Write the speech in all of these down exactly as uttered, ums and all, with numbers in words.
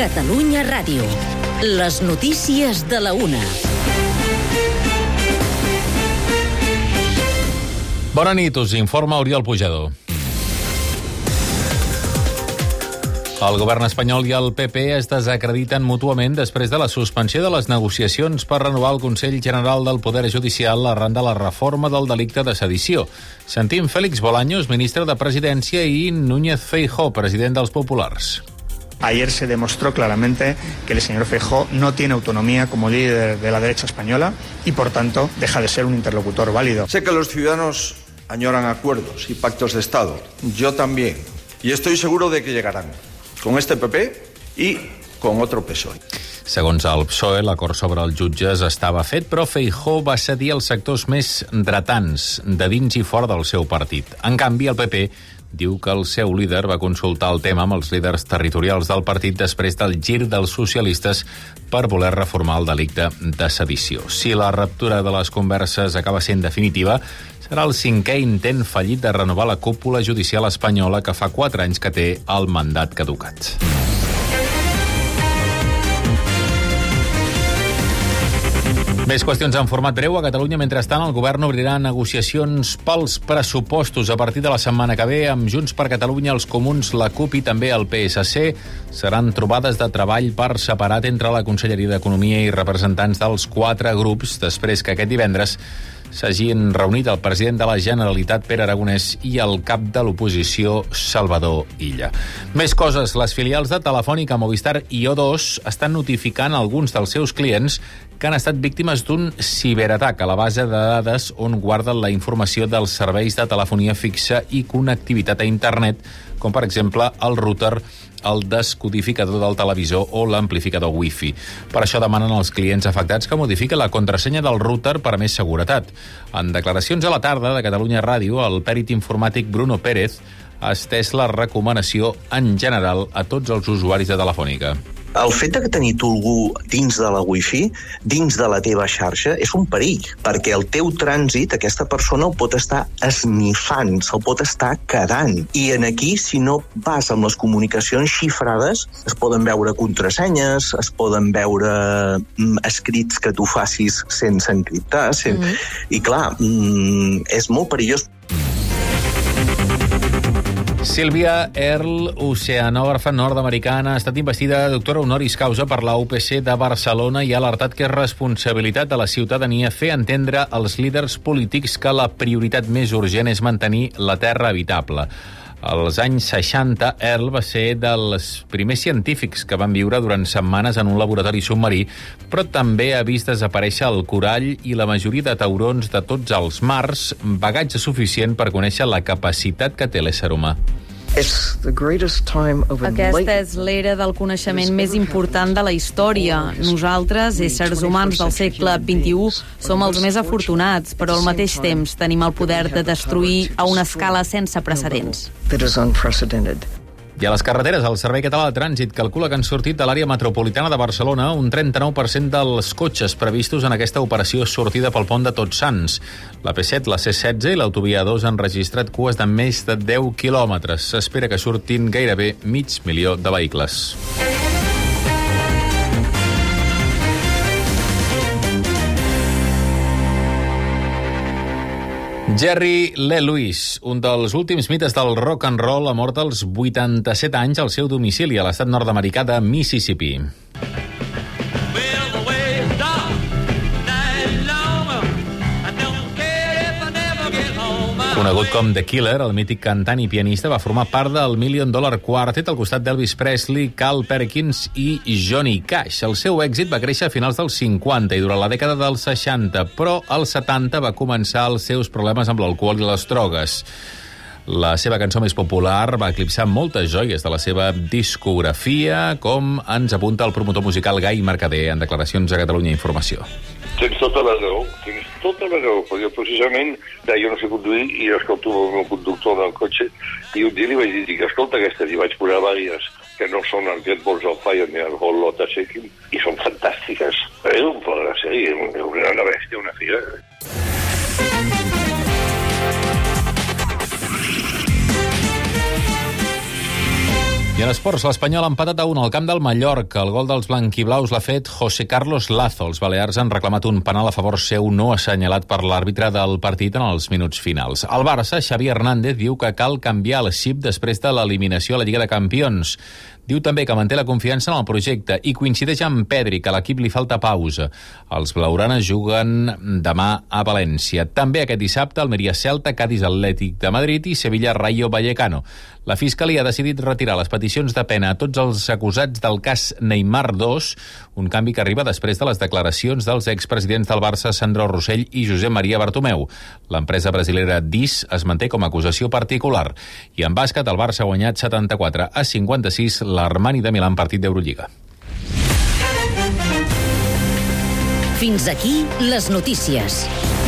Catalunya Ràdio. Les notícies de la una. Bona nit, us informa Oriol Pujador. El govern espanyol i el P P es desacrediten mútuament després de la suspensió de les negociacions per renovar el Consell General del Poder Judicial arran de la reforma del delicte de sedició. Sentim Félix Bolaños, ministre de Presidència, i Núñez Feijóo, president dels Populars. Ayer se demostró claramente que el señor Feijóo no tiene autonomía como líder de la derecha española y, por tanto, deja de ser un interlocutor válido. Sé que los ciudadanos añoran acuerdos y pactos de Estado. Yo también. Y estoy seguro de que llegarán. Con este P P i con otro P S O E. Segons el P S O E, l'acord sobre els jutges estava fet, però Feijóo va cedir als sectors més dretans, de dins i fora del seu partit. En canvi, el P P diu que el seu líder va consultar el tema amb els líders territorials del partit després del gir dels socialistes per voler reformar el delicte de sedició. Si la ruptura de les converses acaba sent definitiva, serà el cinquè intent fallit de renovar la cúpula judicial espanyola que fa quatre anys que té el mandat caducat. Més qüestions en format breu. A Catalunya, mentrestant, el govern obrirà negociacions pels pressupostos a partir de la setmana que ve amb Junts per Catalunya, els Comuns, la CUP i també el P S C. Seran trobades de treball per separat entre la Conselleria d'Economia i representants dels quatre grups, després que aquest divendres s'hagin reunit el president de la Generalitat, Pere Aragonès, i el cap de l'oposició, Salvador Illa. Més coses. Les filials de Telefònica, Movistar i O dos estan notificant alguns dels seus clients que han estat víctimes d'un ciberatac a la base de dades on guarden la informació dels serveis de telefonia fixa i connectivitat a internet, com per exemple el router, el descodificador del televisor o l'amplificador Wi-Fi. Per això demanen als clients afectats que modifiquen la contrasenya del router per a més seguretat. En declaracions a la tarda de Catalunya Ràdio, el pèrit informàtic Bruno Pérez ha estès la recomanació en general a tots els usuaris de Telefònica. El fet de tenir tu algú dins de la Wi-Fi, dins de la teva xarxa, és un perill, perquè el teu trànsit, aquesta persona el pot estar esnifant, se'l pot estar quedant. I en aquí, si no vas amb les comunicacions xifrades, es poden veure contrasenyes, es poden veure mm, escrits que tu facis sense encriptar, sen... mm-hmm. i clar, mm, és molt perillós. Sílvia Earle, oceanògrafa nord-americana, ha estat investida doctora honoris causa per la U P C de Barcelona i ha alertat que és responsabilitat de la ciutadania fer entendre als líders polítics que la prioritat més urgent és mantenir la terra habitable. Als anys seixanta, Earle va ser dels primers científics que van viure durant setmanes en un laboratori submarí, però també ha vist desaparèixer el corall i la majoria de taurons de tots els mars, bagatge suficient per conèixer la capacitat que té l'ésser humà. Aquesta és l'era del coneixement més important de la història. Nosaltres, éssers humans del segle vint-i-u, som els més afortunats, però al mateix temps tenim el poder de destruir a una escala sense precedents. I a les carreteres, el Servei Català de Trànsit calcula que han sortit de l'àrea metropolitana de Barcelona un trenta-nou per cent dels cotxes previstos en aquesta operació sortida pel pont de Tots Sants. La P set, la C setze i l'autovia A dos han registrat cues de més de deu quilòmetres. S'espera que surtin gairebé mig milió de vehicles. Jerry Lee Lewis, un dels últims mites del rock and roll, ha mort als vuitanta-set anys al seu domicili a l'estat nord-americà de Mississippi. Conegut com The Killer, el mític cantant i pianista va formar part del Million Dollar Quartet al costat d'Elvis Presley, Carl Perkins i Johnny Cash. El seu èxit va créixer a finals dels cinquanta i durant la dècada dels seixanta, però als setanta va començar els seus problemes amb l'alcohol i les drogues. La seva cançó més popular va eclipsar moltes joies de la seva discografia, com ens apunta el promotor musical Gai Mercader en declaracions a Catalunya Informació. Tens tota la raó, tens tota la raó, perquè precisament jo no sé conduir i escolto el meu conductor del cotxe i un dia li vaig dir que escolta aquestes i vaig posar vàries que no són el Get Balls of Fire ni el Whole Lotta Shaking i són fantàstiques. És un fort de sèrie, una bèstia, una fira. I I en esports, l'Espanyol ha empatat a un al camp del Mallorca. El gol dels blanquiblaus l'ha fet José Carlos Lazo. Els balears han reclamat un penal a favor seu no assenyalat per l'àrbitre del partit en els minuts finals. El Barça, Xavi Hernández, diu que cal canviar el xip després de l'eliminació a la Lliga de Campions. Diu també que manté la confiança en el projecte i coincideix amb Pedri, que a l'equip li falta pausa. Els blaugranes juguen demà a València. També aquest dissabte, Almeria Celta, Cádiz Atlètic de Madrid i Sevilla Rayo Vallecano. La Fiscalia ha decidit retirar les peticions de pena a tots els acusats del cas Neymar dos, un canvi que arriba després de les declaracions dels expresidents del Barça, Sandro Rossell i Josep Maria Bartomeu. L'empresa brasilera D I S es manté com a acusació particular. I en bàsquet, el Barça ha guanyat setanta-quatre a cinquanta-sis l'Armani de Milà en partit d'Eurolliga. Fins aquí les notícies.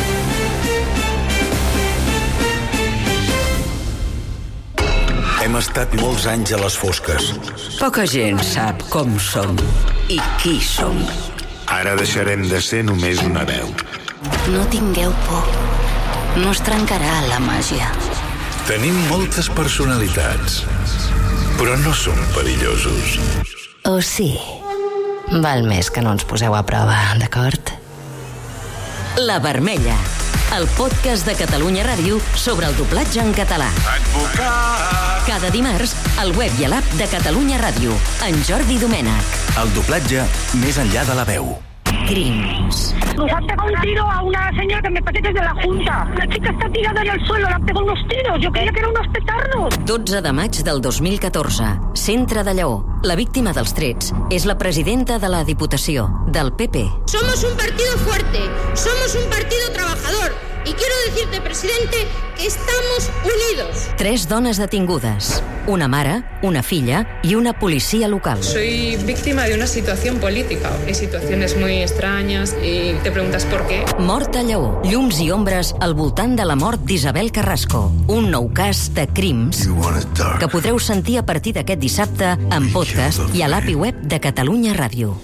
Hem estat molts anys a les fosques. Poca gent sap com som i qui som. Ara deixarem de ser només una veu. No tingueu por. No es trencarà la màgia. Tenim moltes personalitats, però no som perillosos. O sí? Val més que no ens poseu a prova, d'acord? La Vermella, el podcast de Catalunya Ràdio sobre el doblatge en català. Advocat! Cada dimarts, al web i a l'app de Catalunya Ràdio, en Jordi Domènech. El doblatge més enllà de la veu. Crims. Nos han pegado un tiro a una señora que me parece que es de la Junta. La chica está tirada en el suelo, le han pegado unos tiros. Yo creía que eran unos petardos. dotze de maig del dos mil catorze. Centre de Lleó. La víctima dels trets és la presidenta de la Diputació, del P P. Somos un partido fuerte, somos un partido trabajador. Y quiero decirte, presidente, que estamos unidos. Tres dones detingudes. Una mare, una filla y una policía local. Soy víctima de una situación política. Hay situaciones muy extrañas y te preguntas por qué. Mort a Lleó. Llums i ombres al voltant de la mort d'Isabel Carrasco. Un nou cas de crims que podreu sentir a partir d'aquest dissabte en podcast i a l'app i web de Catalunya Ràdio.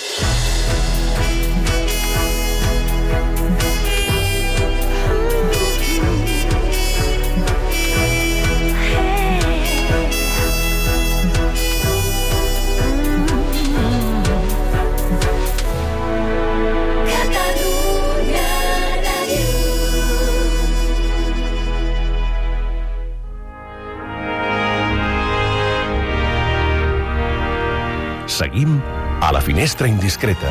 Seguim a la Finestra Indiscreta.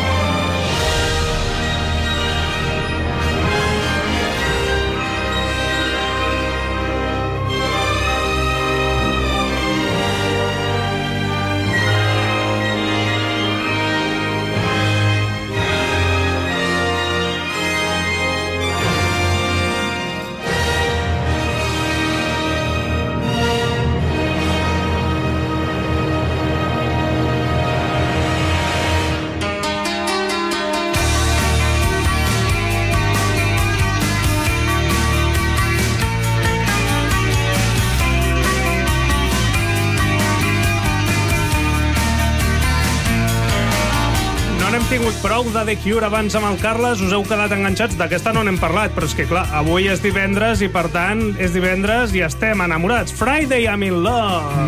tingut prou de The Cure abans amb el Carles, us heu quedat enganxats, d'aquesta no n'hem parlat, però és que clar, avui és divendres i per tant és divendres i estem enamorats. Friday I'm in love.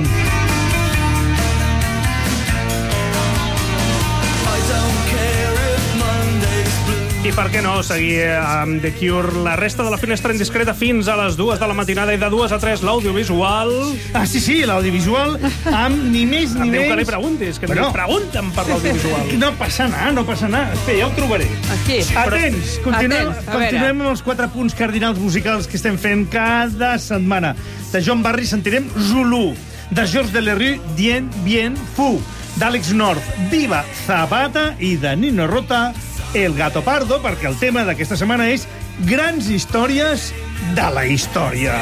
I per què no seguir amb The Cure la resta de la finestra indiscreta fins a les dues de la matinada i de dues a tres l'audiovisual. Ah, sí, sí, l'audiovisual amb ni més ni em menys... Em diu que li preguntis, que bueno, li pregunten per l'audiovisual. No passa anar, no passa anar. Espera, ja ho trobaré. Aquí. Atents, continuem, Atents, continuem amb els quatre punts cardinals musicals que estem fent cada setmana. De John Barry sentirem Zulu, de Georges Delerue, Dien Bien Phu, d'Àlex North, Viva Zapata, i de Nino Rota, El Gato Pardo, perquè el tema d'aquesta setmana és grans històries de la història.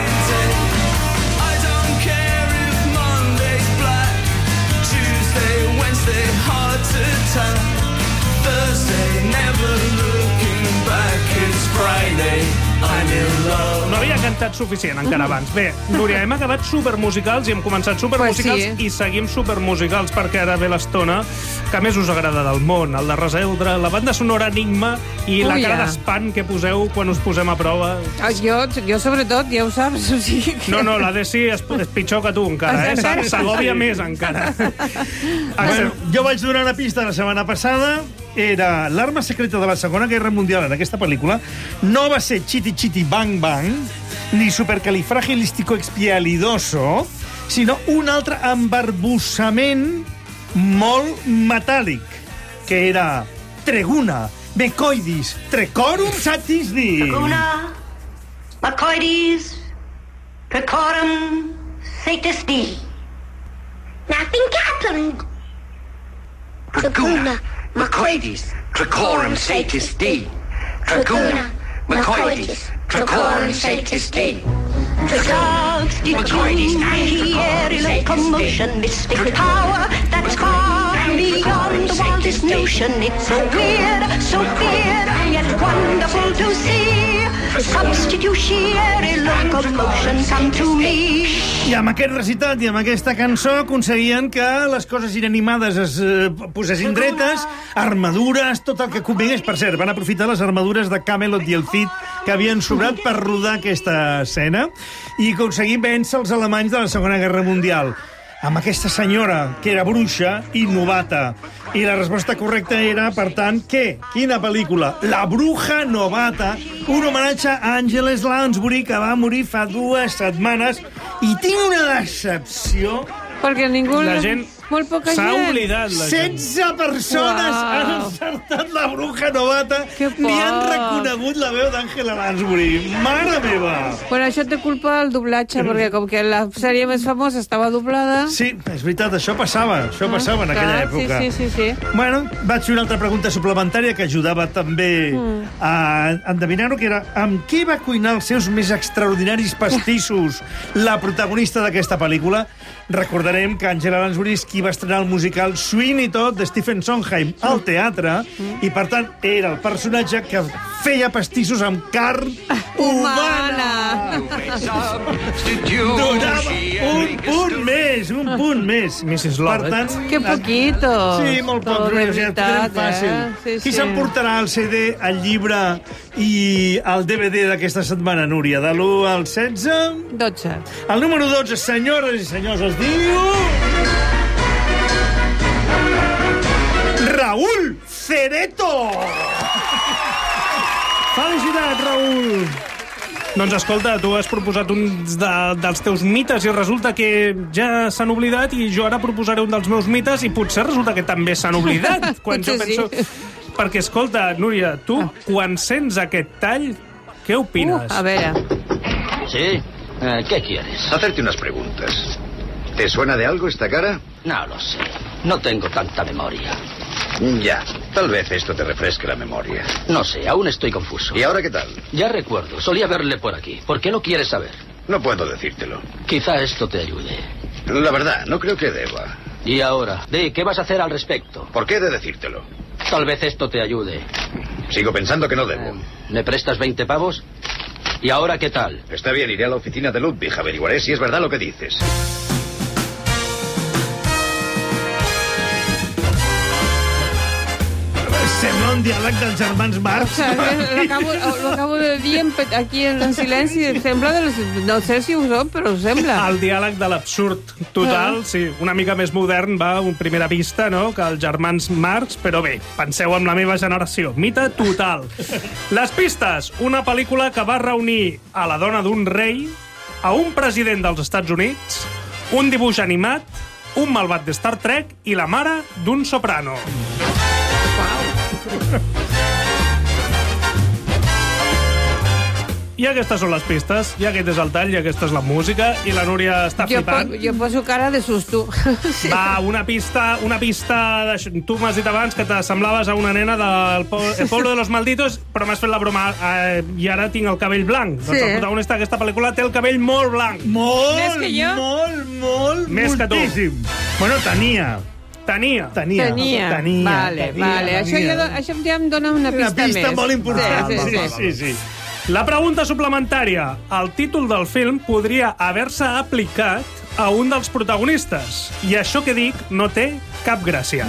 No havia cantat comentat suficient encara abans. Bé, Núria, hem acabat supermusicals i hem començat supermusicals Pues sí. i seguim supermusicals perquè ara ve l'estona que més us agrada del món, el de Reseldre, la banda sonora Enigma i Ui, la cara ja. d'espant que poseu quan us posem a prova. Ah, Jo, jo sobretot, ja ho saps. O sigui que... No, no, la Desi és, és pitjor que tu encara, eh? Encara? S'agòbia Sí. més encara. Bueno, jo vaig donar una pista la setmana passada. Era l'arma secreta de la Segona Guerra Mundial en aquesta pel·lícula. No va ser Chiti Chiti Bang Bang, ni supercalifragilisticoexpialidoso, sinó un altre embarbussament molt metàl·lic, que era Treguna, Mecoidis, Trecorum Satisdi. Laguna, Macoides, Precorum, Satisdi. Nothing happened. Laguna, Macoides, Precorum, Satisdi. Laguna, Macoides, Precorum, Satisdi. Drugs, Macoides, airy locomotion, mystic power that's far beyond the wildest notion. It's so weird, so weird, yet wonderful to see. Substitutionary locomotion come to me. I amb aquest recitat i amb aquesta cançó aconseguien que les coses inanimades es eh, posessin dretes, armadures, tot el que convingués. Per cert, van aprofitar les armadures de Camelot i el Cid que havien sobrat per rodar aquesta escena i aconseguir vèncer els alemanys de la Segona Guerra Mundial. Amb aquesta senyora, que era bruixa i novata. I la resposta correcta era, per tant, què? Quina pel·lícula? La bruja novata, un homenatge a Angeles Lansbury, que va morir fa dues setmanes, i tinc una decepció... Perquè ningú... La gent Molt poca s'ha gent. oblidat, la gent. setze persones Uau. han encertat la bruja novata ni han reconegut la veu d'Àngela Lansbury. Mare meva! Bueno, això té culpa del doblatge, perquè com que la sèrie més famosa estava doblada... Sí, és veritat, això passava, això passava en aquella clar, època. Sí, sí, sí, sí. Bueno, vaig fer una altra pregunta suplementària que ajudava també Mm. a endevinar-ho, que era amb què va cuinar els seus més extraordinaris pastissos la protagonista d'aquesta pel·lícula? Recordarem que Angela Lansbury és qui va estrenar el musical Sweeney Todd de Stephen Sondheim al teatre i, per tant, era el personatge que feia pastissos amb carn humana. Donava un punt més, un punt més. missus Per Lovett. tant, Que poquito. Sí, molt poc, Todo però de ja ho veritat, tenen fàcil. eh? Sí, Qui sí. s'emportarà el C D, el llibre i el D V D d'aquesta setmana, Núria? De l'u al setze? dotze. El número dotze, senyores i senyors, es diu... Raúl Cereto! Felicitats, Raül! Doncs escolta, tu has proposat un de, dels teus mites i resulta que ja s'han oblidat i jo ara proposaré un dels meus mites i potser resulta que també s'han oblidat. Quan jo Potser penso... sí. Perquè, escolta, Núria, tu, quan sents aquest tall, què opines? Uh, a veure. Sí, eh, ¿qué quieres? Hacerte unas preguntas. ¿Te suena de algo esta cara? No lo sé. No tengo tanta memoria. Ya, tal vez esto te refresque la memoria. No sé, aún estoy confuso. ¿Y ahora qué tal? Ya recuerdo, solía verle por aquí. ¿Por qué lo quieres saber? No puedo decírtelo. Quizá esto te ayude. La verdad, no creo que deba. Y ahora, di, ¿qué vas a hacer al respecto? ¿Por qué he de decírtelo? Tal vez esto te ayude. Sigo pensando que no debo. ¿Me prestas veinte pavos? ¿Y ahora qué tal? Está bien, iré a la oficina de Ludwig. Averiguaré si es verdad lo que dices. Sembla un diàleg dels germans Marx. L'acabo l'acabo de dir en, pe- aquí en, en silenci. Sembla de les, no sé si ho som, però ho sembla. El diàleg de l'absurd total, Ah. sí, una mica més modern, va, un primera vista, no?, que els germans Marx, però bé, penseu en la meva generació. Mite total. Les pistes, una pel·lícula que va reunir a la dona d'un rei, a un president dels Estats Units, un dibuix animat, un malvat de Star Trek i la mare d'un soprano. I aquestes són les pistes, i aquest és el tall, i aquesta és la música, i la Núria està Jo, flipant. po, jo poso cara de susto. Sí. Va, una pista, una pista de... Tu m'has dit abans que t'assemblaves a una nena del po... El Pueblo de los Malditos, però m'has fet la broma eh, i ara tinc el cabell blanc. Sí. Doncs el protagonista d'aquesta pel·lícula té el cabell molt blanc. Molt, Més que jo? molt, molt, Més que tu. moltíssim. Bueno, tenia. Tenia. Tenia. Tenia. Tenia. Vale, tenia, vale. Això, tenia. ja, això ja em dona una Una pista, pista més. molt important. Sí, sí, Sí, sí. sí, sí. La pregunta suplementària. El títol del film podria haver-se aplicat a un dels protagonistes. I això que dic no té cap gràcia.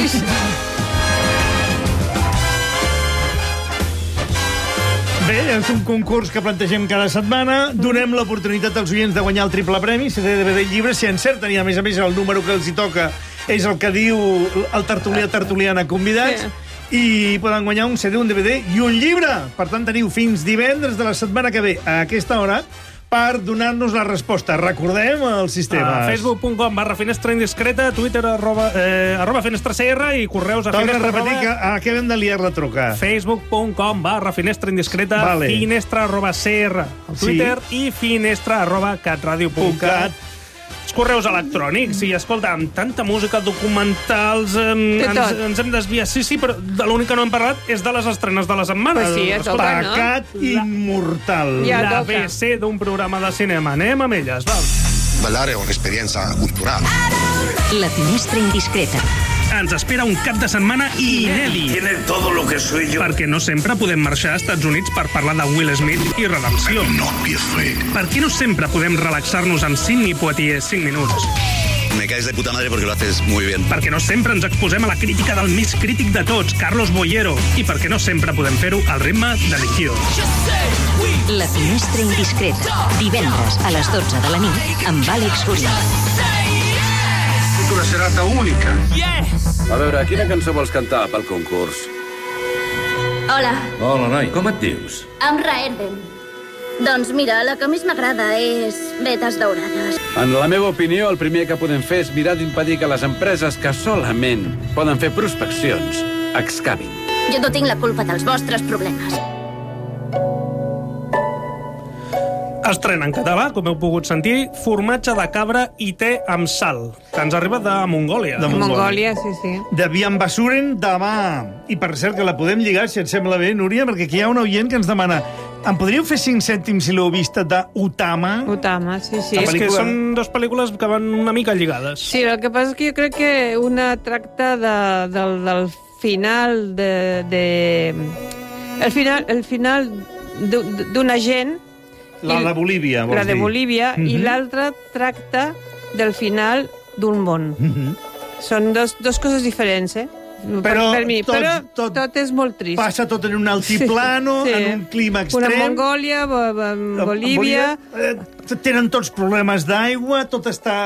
Bé, és un concurs que plantegem cada setmana. Donem l'oportunitat als oients de guanyar el triple premi, C D, D V D i llibre, si encerten, i a més a més el número que els hi toca és el que diu el tertulià tertuliana convidats, sí. I poden guanyar un C D, un D V D i un llibre. Per tant, teniu fins divendres de la setmana que ve a aquesta hora per donar-nos la resposta. Recordem el sistema. Uh, Facebook punt com barra finestra indiscreta, Twitter arroba, eh, arroba finestra CR i correus a Torna finestra... a repetir que acabem de liar la truca. Facebook punt com barra finestra indiscreta, vale. Finestra arroba CR al Twitter, sí. I finestra arroba catradio punt cat. Els correus electrònics. I, escolta, amb tanta música, documentals, eh, ens, ens hem desviat. Sí, sí, però de l'únic que no hem parlat és de les estrenes de la setmana. Pues sí, escolta, no? Pecat immortal. Ja la toca. B C d'un programa de cinema. Anem amb elles, val. Ballare è un'esperienza culturale. La finestra indiscreta. Ens espera un cap de setmana inèdit. Tiene todo lo que soy yo. Perquè no sempre podem marxar als Estats Units per parlar de Will Smith i redempció. No empiezo. Per què no sempre podem relaxar-nos amb Sidney Poitier cinc minuts? Me caes de puta madre porque lo haces muy bien. Perquè no sempre ens exposem a la crítica del més crític de tots, Carlos Bollero. I perquè no sempre podem fer-ho al ritme de The Cure. La finestra indiscreta. Divendres a les dotze de la nit amb Àlex Gurrià. Una serata única. Yes! A veure, quina cançó vols cantar pel concurs? Hola. Hola, noi. Com et dius? Em Raerden. Doncs mira, la que més m'agrada és Vetes daurades. En la meva opinió, el primer que podem fer és mirar d'impedir que les empreses que solament poden fer prospeccions excavin. Jo no tinc la culpa dels vostres problemes. Estrena en català, com heu pogut sentir, formatge de cabra i te amb sal, que ens arriba de Mongòlia. De Mongòlia, sí, sí. De Biambasuren demà. I per cert, que la podem lligar, si et sembla bé, Núria, perquè aquí hi ha un oient que ens demana: em podríeu fer cinc cèntims si l'heu vista de Utama? Utama, sí, sí. És que són dues pel·lícules que van una mica lligades. Sí, el que passa és que jo crec que una tracta de, del, del final de, de... El final, el final d'una gent. La de Bolívia, vols dir? La de Bolívia, uh-huh. I l'altra tracta del final d'un món. Uh-huh. Són dos, dos coses diferents, eh? Però, per, per mi. tot, Però tot, tot és molt trist. Passa tot en un altiplano, sí, sí. En un clima extrem. Una Mongòlia, bo, bo, Bolívia... Eh, tenen tots problemes d'aigua, tot està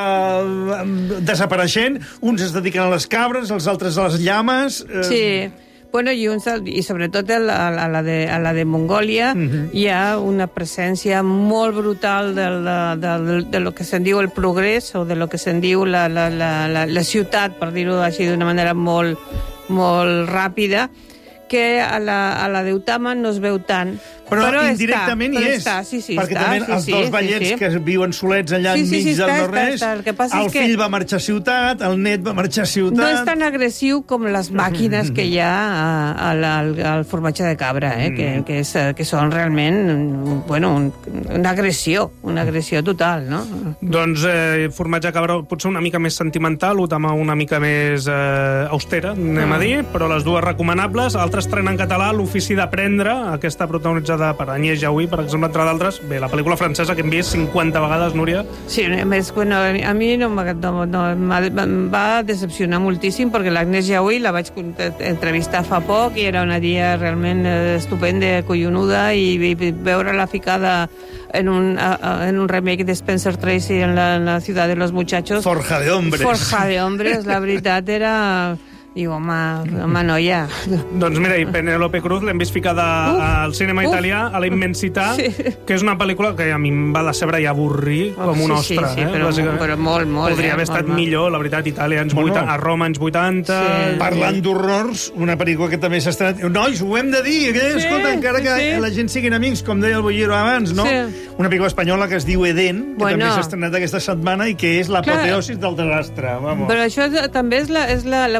desapareixent. Uns es dediquen a les cabres, els altres a les llames. Eh... Sí. Bueno, i, un, i sobretot a la, a la, de, a la de Mongòlia uh-huh. Hi ha una presència molt brutal de, de, de, de lo que se'n diu el progrés o de lo que se'n diu la, la, la, la, la ciutat, per dir-ho així d'una manera molt, molt ràpida, que a la, a la d'Utama no es veu tant. Però, però indirectament està, hi però és. Està, sí, sí, perquè està, també sí, els sí, dos sí, vellets sí. que viuen solets allà sí, sí, enmig sí, del està, no-res, està, està. El, que passa el és que fill va marxar a ciutat, el net va marxar a ciutat... No és tan agressiu com les màquines que hi ha a, a la, al, al formatge de cabra, eh? mm. que, que, és, que són realment bueno, un, una agressió, una agressió total, no? Doncs eh, formatge de cabra potser una mica més sentimental, Utama una mica més eh, austera, anem mm. a dir, però les dues recomanables. Altres estrena en català L'ofici d'aprendre, aquesta protagonitzada per Agnès Jaoui, per exemple, entre d'altres. Bé, la pel·lícula francesa que hem vist cinquanta vegades, Núria. Sí, a més, bueno, a mi no, no, no, em va decepcionar moltíssim perquè l'Agnès Jaoui la vaig entrevistar fa poc i era una tia realment estupenda, collonuda, i, i veure-la ficada en un, en un remake de Spencer Tracy en la, en la ciutat de los muchachos. Forja de hombres. Forja de hombres, la veritat era... Diu, home, home, noia. Doncs mira, i Penélope Cruz l'hem vist ficada uf, al cinema uf. italià, a La immensitat, sí. que és una pel·lícula que a mi em va decebre i avorrir oh, com un sí, ostre. Sí, sí, eh? però, però molt, molt. Podria eh? haver estat molt, millor, la veritat, Itàlia, anys bueno, vuitanta, a Roma, anys vuitanta... Sí. Parlant d'horrors, una pel·lícula que també s'ha estrenat... Nois, ho hem de dir, que, sí, escolta, encara que sí. la gent siguin amics, com deia el Bollero abans, no? Sí. Una pel·lícula espanyola que es diu Eden, que bueno. també s'ha estrenat aquesta setmana i que és l'apoteosis del desastre. Vamos. Però això també és l'apoteosi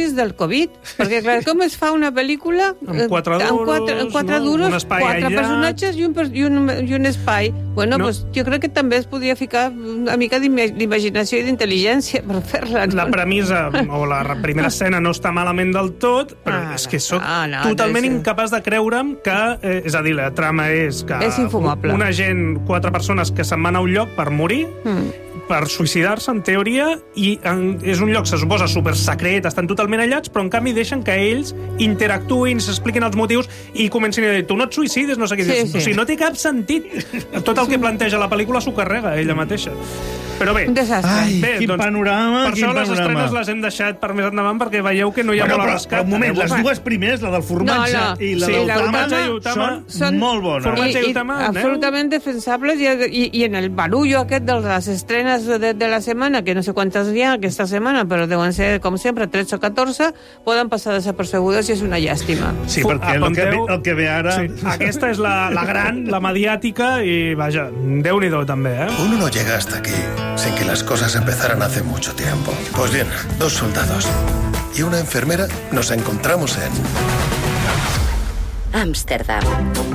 dosis del Covid. Perquè, clar, com es fa una pel·lícula amb quatre duros, amb quatre, amb quatre, no? duros, quatre aïllat. Personatges i un, i un, i un espai? Bueno, no. pues, jo crec que també es podria ficar una mica d'imaginació i d'intel·ligència per fer-la. No? La premissa o la primera escena no està malament del tot, però ah, és que soc no, no, totalment no, incapaç de creure'm que, eh, és a dir, la trama és que és infumable. Una gent, quatre persones que se'n van a un lloc per morir, mm. per suïcidar-se, en teoria, i en, és un lloc, se suposa, super secret, estan totalment aïllats, però en canvi deixen que ells interactuïn, s'expliquin els motius i comencin a dir, tu no et suïcides, no sé què. Sí, sí. O sigui, no té cap sentit. Tot el que planteja la pel·lícula s'ho carrega ella mateixa. Però bé, un desastre. Ai, bé, quin doncs, panorama, per quin això les panorama. estrenes les hem deixat per més endavant perquè veieu que no hi ha bueno, molt però, a rescat. Però un moment, les dues primeres, la del formatge no, no. i la sí, del la Utama, i Utama són, són molt bones. Formatge i, I, Utama, i absolutament defensables i, i, i en el barullo aquest de les estrenes de, de la setmana, que no sé quantes hi ha aquesta setmana, però deuen ser, com sempre, tretze o catorze, poden passar desapercebudes i és una llàstima. Sí, perquè el que, ve, el que ve ara... Sí, aquesta és la, la gran, la mediàtica, i vaja, Déu-n'hi-do també, eh? Uno no llega hasta aquí sin que las cosas empezaran hace mucho tiempo. Pues bien, dos soldados y una enfermera nos encontramos en... Amsterdam.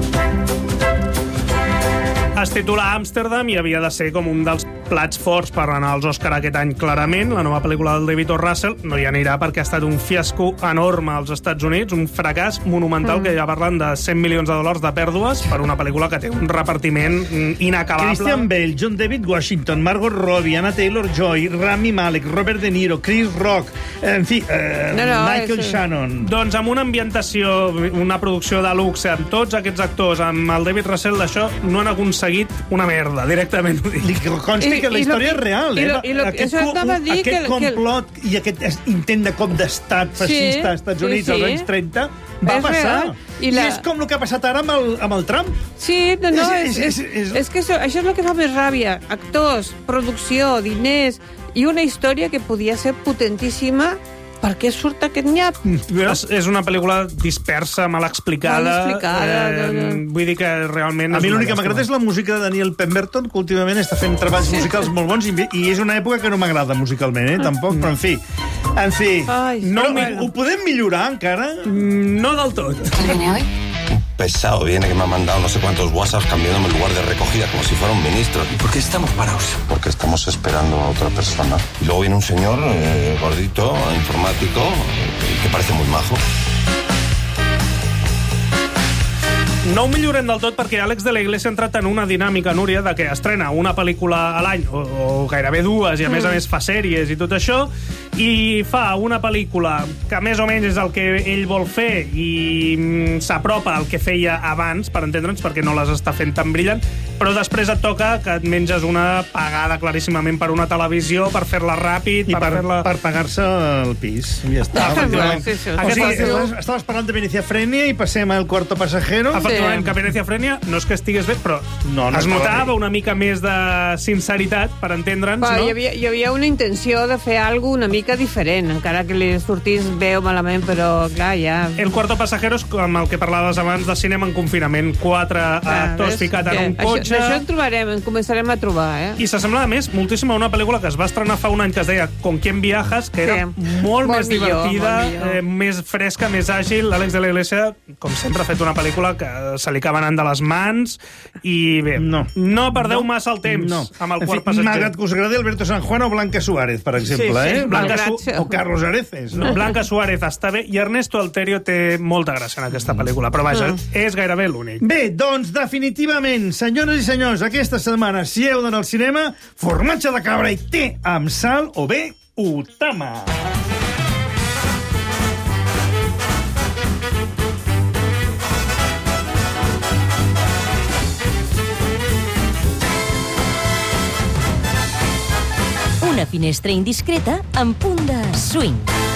Es titula Amsterdam i havia de ser com un dels plats forts per anar als Òscar aquest any clarament. La nova pel·lícula del David O. Russell no hi anirà perquè ha estat un fiasco enorme als Estats Units, un fracàs monumental, mm. que ja parlen de cent milions de dòlars de pèrdues per una pel·lícula que té un repartiment inacabable. Christian Bale, John David Washington, Margot Robbie, Anna Taylor-Joy, Rami Malek, Robert De Niro, Chris Rock, en fi, eh, no, no, Michael és... Shannon. Doncs amb una ambientació, una producció de luxe, amb tots aquests actors, amb el David Russell, d'això no han aconseguit una merda, directament ho dic. Li consti que la història és real, eh? I lo, aquest això com, dir aquest que, complot que... i aquest intent de cop d'estat feixista sí, als Estats Units sí, sí. als anys trenta va és passar. I, la... I és com el que ha passat ara amb el, amb el Trump. Sí, no, no, és, és, és, és... és que això, això és el que fa més ràbia. Actors, producció, diners i una història que podia ser potentíssima. Per què surt aquest nyap? És, és una pel·lícula dispersa, mal explicada. Mal explicada. Eh, no, no. Vull dir que realment... A mi l'únic que m'agrada és la música de Daniel Pemberton, que últimament està fent treballs musicals molt bons, i, i és una època que no m'agrada musicalment, eh, tampoc, però en fi. En fi, no, però, ho podem millorar encara? No del tot. ¿Viene hoy? Pesado viene que me ha mandado no sé cuántos WhatsApps cambiándome el lugar de recogida como si fuera un ministro. ¿Y por qué estamos parados? Porque estamos esperando a otra persona. Y luego viene un señor eh, gordito, informático, eh, que parece muy majo. No ho millorem del tot perquè Àlex de la Iglesia ha entrat en una dinàmica, Núria, de que estrena una pel·lícula a l'any, o, o gairebé dues, i a mm. més a més fa sèries i tot això, i fa una pel·lícula que més o menys és el que ell vol fer i s'apropa al que feia abans, per entendre'ns, perquè no les està fent tan brillant, però després et toca que et menges una pagada claríssimament per una televisió, per fer-la ràpid, I per, per fer-la... per pagar-se el pis. Ja està. Ah, efectivament. Sí, sí. O sigui, estaves, estaves parlant de Venecia Frenia i passem al Cuarto Pasajero. Efectivament, que Venecia Frenia no és que estigués bé, però no, no es notava una mica més de sinceritat, per entendre'ns, no? Hi havia, hi havia una intenció de fer alguna una mica diferent, encara que li sortís bé o malament, però clar, ja... El Cuarto Pasajero és com el que parlaves abans de cinema en confinament. Quatre ah, actors ves? Ficat en un cotxe... Això, això en trobarem, en començarem a trobar, eh? I s'assembla, a més, moltíssim a una pel·lícula que es va estrenar fa un any que es deia Con quién viajas, que era sí. molt, molt més millor, divertida, eh, més fresca, més àgil. L'Àlex de la Iglesia, com sempre, ha fet una pel·lícula que se li acaba anant de les mans i bé, no, no perdeu no. massa el temps no. amb el Quart Passatger. Malgrat que us agradi Alberto San Juan o Blanca Suárez, per exemple, sí, sí. eh? Blanca Su o Carlos Areces. No? Blanca Suárez està bé i Ernesto Alterio té molta gràcia en aquesta pel·lícula, però vaja, mm. és gairebé l'únic. Bé, doncs definitivament, senyores i senyors, aquesta setmana, si heu d'anar al cinema, formatge de cabra i té amb sal o bé Utama. Una finestra indiscreta amb punt de swing.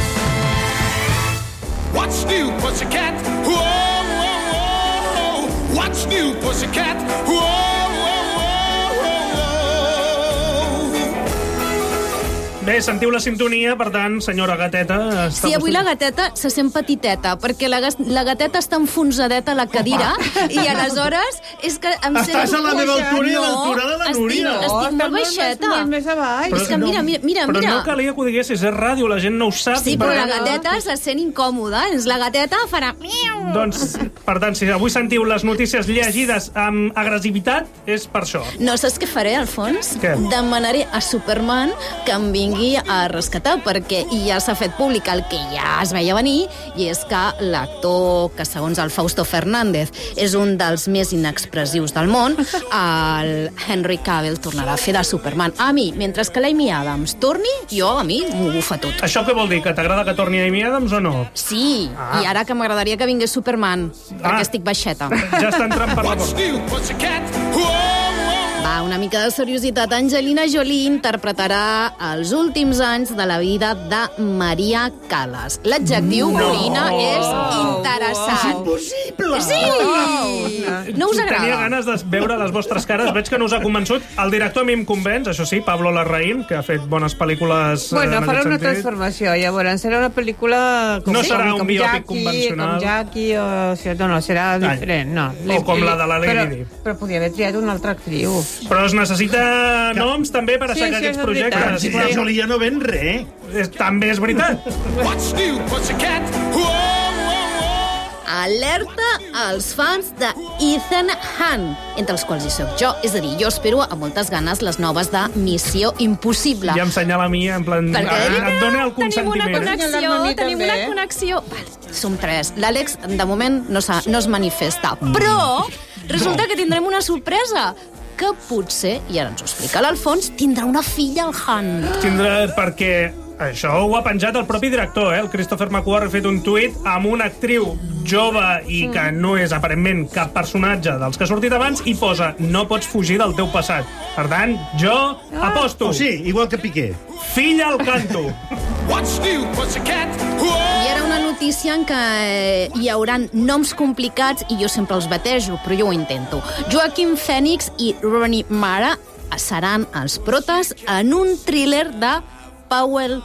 What's new, pussycat? Whoa, whoa, whoa. What's new, pussycat? Whoa, whoa, whoa, whoa. Bé, sentiu la sintonia, per tant, senyora gateta... Està Sí, avui la gateta se sent petiteta, perquè la, la gateta està enfonsadeta a la cadira, Opa. I aleshores és que em sento... Estàs a la meva altura i a l'altura de la Núria. Estic, estic molt baixeta. Molt més avall. És que mira, mira, mira. Però no calia que ho diguessis, és ràdio, la gent no ho sap. Sí, però la gateta se sent incòmoda. La gateta farà... Doncs, per tant, si avui sentiu les notícies llegides amb agressivitat, és per això. No, saps què faré, Alfons? Què? Demanaré a Superman que em vingui a rescatar, perquè ja s'ha fet públic el que ja es veia venir, i és que l'actor, que segons el Fausto Fernández és un dels més inexpressius del món, el Henry Cavill tornarà a fer de Superman. A mi, mentre que l'Amy Adams torni, jo a mi m'ho bufa tot. Això què vol dir? Que t'agrada que torni Amy Adams o no? Sí, ah. I ara que m'agradaria que vingués Superman, ah. perquè estic baixeta. Ja està entrant per la porta. Va, una mica de seriositat. Angelina Jolie interpretarà els últims anys de la vida de Maria Callas. L'adjectiu, no. Corina, és interessant. És impossible! Sí! No us agrada? Tenia ganes de veure les vostres cares. Veig que no us ha convençut. El director a mi em convenç, això sí, Pablo Larraín, que ha fet bones pel·lícules bueno, en farà aquest una sentit. transformació. Llavors, serà una pel·lícula... Com, no serà com, un com biòpic Jackie, convencional. Com Jackie, o... o sigui, no, no, serà diferent. No. O com la de la Lady Di. Però, però podia haver triat una altra actriu. Però es necessita noms també per aixecar sí, sí, aquests projectes. Angelina Jolie ja no ven res. També és veritat. What's new, Pussycat? Alerta als fans de Ethan Hunt, entre els quals hi soc jo. És a dir, jo espero amb moltes ganes les noves de Missió Impossible. Ja em senyala a mi, en plan... Perquè ah, et dona el consentiment. Tenim una connexió, tenim una connexió. Vale, som tres. L'Àlex, de moment, no, no es manifesta. Però resulta que tindrem una sorpresa, que potser, i ara ens ho explica l'Alfons, tindrà una filla al Hunt. Tindrà, perquè això ho ha penjat el propi director, eh? El Christopher McQuarrie ha fet un tuit amb una actriu jove i que no és aparentment cap personatge dels que ha sortit abans i posa, no pots fugir del teu passat. Per tant, jo ah. aposto. O sí, igual que Piqué. Filla al canto. What's new, Pussycat? I era una notícia en què eh, hi haurà noms complicats i jo sempre els batejo, però jo ho intento. Joaquin Phoenix i Rooney Mara seran els protes en un thriller de Paweł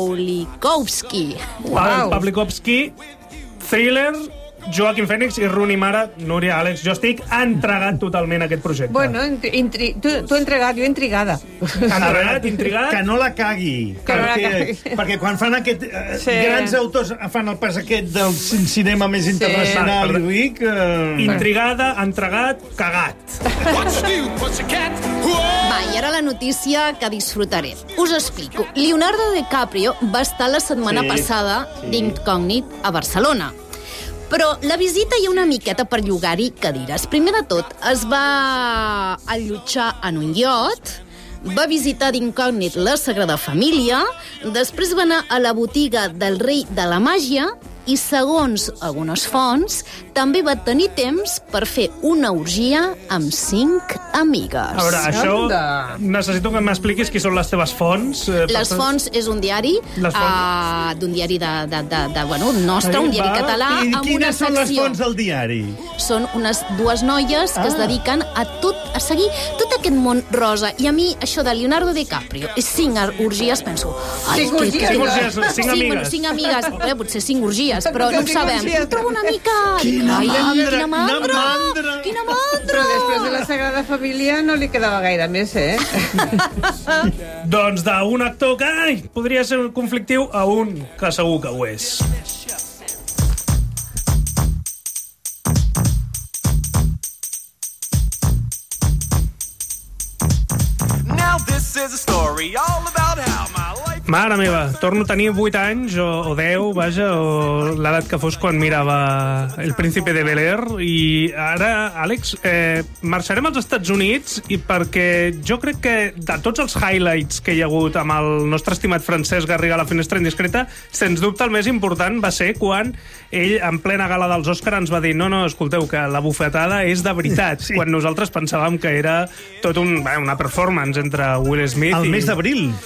Pawlikowski. Wow. Pawlikowski, thriller, Joaquin Phoenix i Rooney Mara. Núria, Àlex, jo estic entregat totalment a aquest projecte. Bueno, intri... tu, tu entregat, jo intrigada. Entregat, intrigat? Que no la cagui. Que perquè, no la cagui. Perquè quan fan aquest... Eh, sí. Grans autors fan el pas aquest del cinema més internacional sí. i ric... Eh... Intrigada, entregat, cagat. What's new, Pussycat? Va, i ara la notícia que disfrutaré. Us explico. Leonardo DiCaprio va estar la setmana sí. passada sí. d'incògnit a Barcelona. Però la visita hi ha una miqueta per llogar-hi cadires. Primer de tot, es va allotjar en un iot, va visitar d'incògnit la Sagrada Família, després va anar a la botiga del rei de la màgia i, segons algunes fonts, també va tenir temps per fer una orgia amb cinc amigues. A veure, això... Necessito que m'expliquis qui són les teves fonts. Les fonts és un diari, uh, d'un diari de, de, de, de, bueno, nostre, un diari català, I amb quines una secció. són les fonts del diari? Són unes dues noies que ah. es dediquen a tot, a seguir tot aquest món rosa. I a mi, això de Leonardo DiCaprio i cinc orgies, penso... Ai, cinc orgies? Cinc orgies, cinc amigues. Bueno, cinc amigues, eh, potser cinc orgies, però no ho sabem. Ho trobo una mica... Quina Ai, mandra, quina mandra, mandra. quina mandra. Però després de la Sagrada Família no li quedava gaire més, eh? Doncs d'un actor que ai, podria ser conflictiu a un que segur que ho és. Now this is a story all about how my life... Mare meva, torno a tenir vuit anys o, o deu, vaja, o l'edat que fos quan mirava El Príncipe de Bel-Air. I ara, Àlex, eh, marxarem als Estats Units i perquè jo crec que de tots els highlights que hi ha hagut amb el nostre estimat Francesc Garriga a la Finestra Indiscreta, sens dubte el més important va ser quan ell, en plena gala dels Òscar, ens va dir no, no, escolteu, que la bufetada és de veritat, sí. Quan nosaltres pensàvem que era tot un, bé, una performance entre Will Smith el i... mes d'abril.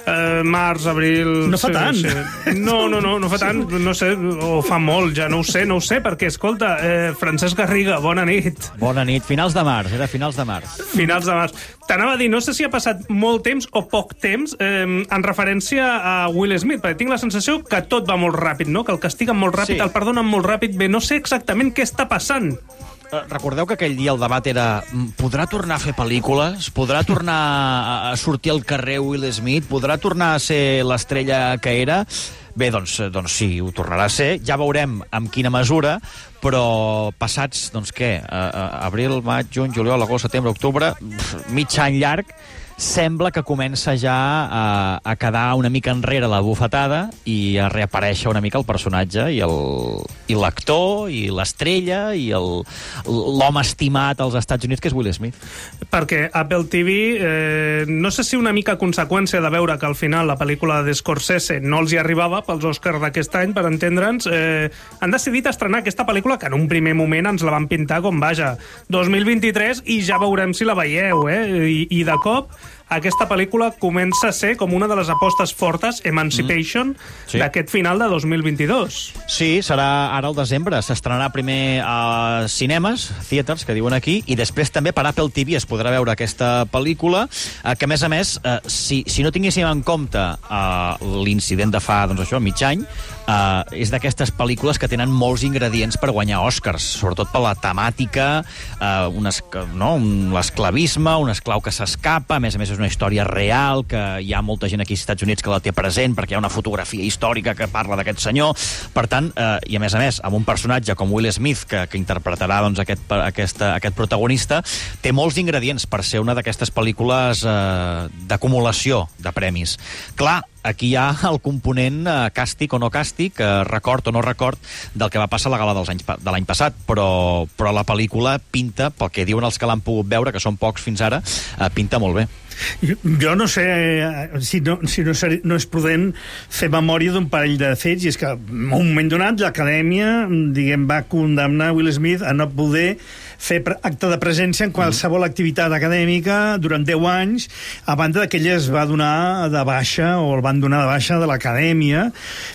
eh, març, abril... No fa sí, tant. Sí. No, no, no, no fa tant, no sé, o fa molt, ja no ho sé, no ho sé, perquè, escolta, eh, Francesc Garriga, bona nit. Bona nit, finals de març, era finals de març. Finals de març. T'anava a dir, no sé si ha passat molt temps o poc temps eh, en referència a Will Smith, perquè tinc la sensació que tot va molt ràpid, no? Que el castiguen molt ràpid, sí. El perdonen molt ràpid. Bé, no sé exactament què està passant. Recordeu que aquell dia el debat era podrà tornar a fer pel·lícules? Podrà tornar a sortir al carrer Will Smith? Podrà tornar a ser l'estrella que era? Bé, doncs, doncs sí, ho tornarà a ser. Ja veurem amb quina mesura, però passats, doncs què, abril, maig, juny, juliol, agost, setembre, octubre, mig any llarg, sembla que comença ja a, a quedar una mica enrere la bufetada i a reaparèixer una mica el personatge i el, i l'actor i l'estrella i el, l'home estimat als Estats Units, que és Will Smith. Perquè Apple T V, eh, no sé si una mica conseqüència de veure que al final la pel·lícula de Scorsese no els hi arribava pels Oscars d'aquest any, per entendre'ns, eh, han decidit estrenar aquesta pel·lícula que en un primer moment ens la van pintar com, vaja, dos mil vint-i-tres i ja veurem si la veieu, eh? I, i de cop aquesta pel·lícula comença a ser com una de les apostes fortes, Emancipation, mm. sí. d'aquest final de dos mil vint-i-dos. Sí, serà ara al desembre. S'estrenarà primer a cinemes, theaters, que diuen aquí, i després també per Apple T V es podrà veure aquesta pel·lícula, eh, que, a més a més, eh, si, si no tinguéssim en compte eh, l'incident de fa, doncs això, mig any, eh, és d'aquestes pel·lícules que tenen molts ingredients per guanyar Oscars, sobretot per la temàtica, eh, un, esc no, un esclavisme, un esclau que s'escapa, a més a més és una història real, que hi ha molta gent aquí als Estats Units que la té present, perquè hi ha una fotografia històrica que parla d'aquest senyor. Per tant, eh, i a més a més, amb un personatge com Will Smith, que, que interpretarà doncs, aquest, aquest, aquest protagonista, té molts ingredients per ser una d'aquestes pel·lícules eh, d'acumulació de premis. Clar, aquí hi ha el component eh, càstig o no càstig, eh, record o no record, del que va passar a la gala dels anys, de l'any passat, però, però la pel·lícula pinta, pel que diuen els que l'han pogut veure, que són pocs fins ara, eh, pinta molt bé. Jo, jo no sé eh, si, no, si no, ser, no és prudent fer memòria d'un parell de fets, i és que en un moment donat l'Acadèmia, diguem, va condemnar Will Smith a no poder fer acte de presència en qualsevol activitat acadèmica durant deu anys, a banda que ell es va donar de baixa, o el van donar de baixa de l'Acadèmia.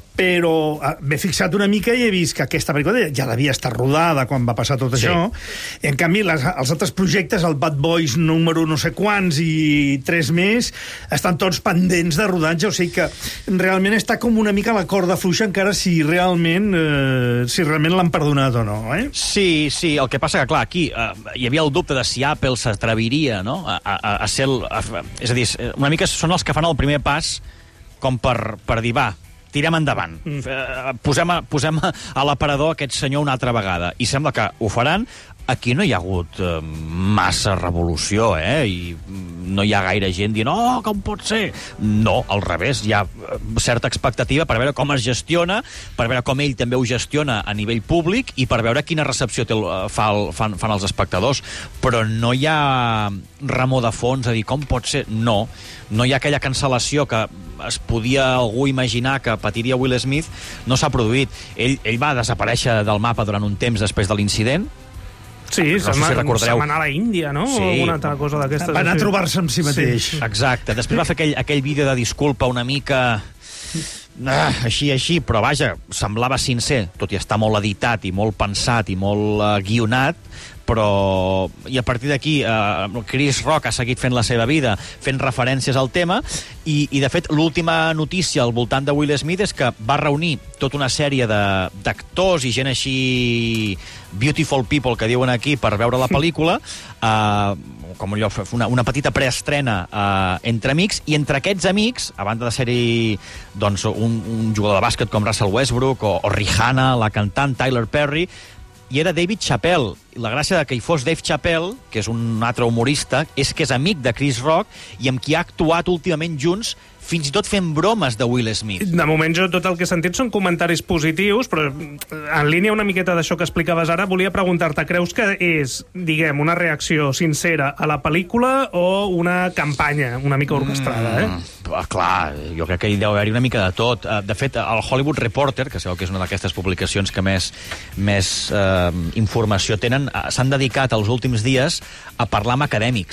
Però m'he fixat una mica i he vist que aquesta pel·lícula ja devia estar rodada quan va passar tot sí. això. I, en canvi, les, els altres projectes, el Bad Boys número no sé quants i tres més, estan tots pendents de rodatge, o sigui que realment està com una mica la corda fluixa encara si realment eh, si realment l'han perdonat o no, eh? Sí, sí, el que passa que, clar, aquí eh, hi havia el dubte de si Apple s'atreviria, no?, a, a, a ser... El, a, és a dir, una mica són els que fan el primer pas com per, per dir, va, tirem endavant. Mm. Posem, a, posem a l'aparador aquest senyor una altra vegada. I sembla que ho faran. Aquí no hi ha hagut eh, massa revolució, eh? I no hi ha gaire gent dient, oh, com pot ser? No, al revés, hi ha certa expectativa per veure com es gestiona, per veure com ell també ho gestiona a nivell públic i per veure quina recepció té el, fa el, fan, fan els espectadors. Però no hi ha remor de fons a dir, com pot ser? No, no hi ha aquella cancel·lació que es podia algú imaginar que patiria Will Smith, no s'ha produït. Ell, ell va desaparèixer del mapa durant un temps després de l'incident. Sí, no sé si recordareu. Se'n va anar a la Índia, no? Sí. O alguna altra cosa d'aquestes. Va anar a trobar-se amb si mateix. Sí. Exacte. Després va fer aquell, aquell vídeo de disculpa una mica... Ah, així, així, però vaja, semblava sincer, tot i estar molt editat i molt pensat i molt uh, guionat, però... I a partir d'aquí, eh, Chris Rock ha seguit fent la seva vida, fent referències al tema, i, i de fet, l'última notícia al voltant de Will Smith és que va reunir tota una sèrie d'actors i gent així beautiful people, que diuen aquí, per veure la pel·lícula, eh, com allò, una, una petita preestrena eh, entre amics, i entre aquests amics, a banda de ser-hi doncs, un, un jugador de bàsquet com Russell Westbrook, o, o Rihanna, la cantant Tyler Perry, i era David Chappelle. La gràcia de que hi fos Dave Chappelle, que és un altre humorista, és que és amic de Chris Rock i amb qui ha actuat últimament junts, fins i tot fent bromes de Will Smith. De moment jo tot el que he sentit són comentaris positius, però en línia una miqueta d'això que explicaves ara, volia preguntar-te, creus que és, diguem, una reacció sincera a la pel·lícula o una campanya una mica orquestrada, eh? Mm, clar, jo crec que hi deu haver-hi una mica de tot. De fet, el Hollywood Reporter, que sabeu que és una d'aquestes publicacions que més, més eh, informació tenen, s'han dedicat els últims dies a parlar amb acadèmics,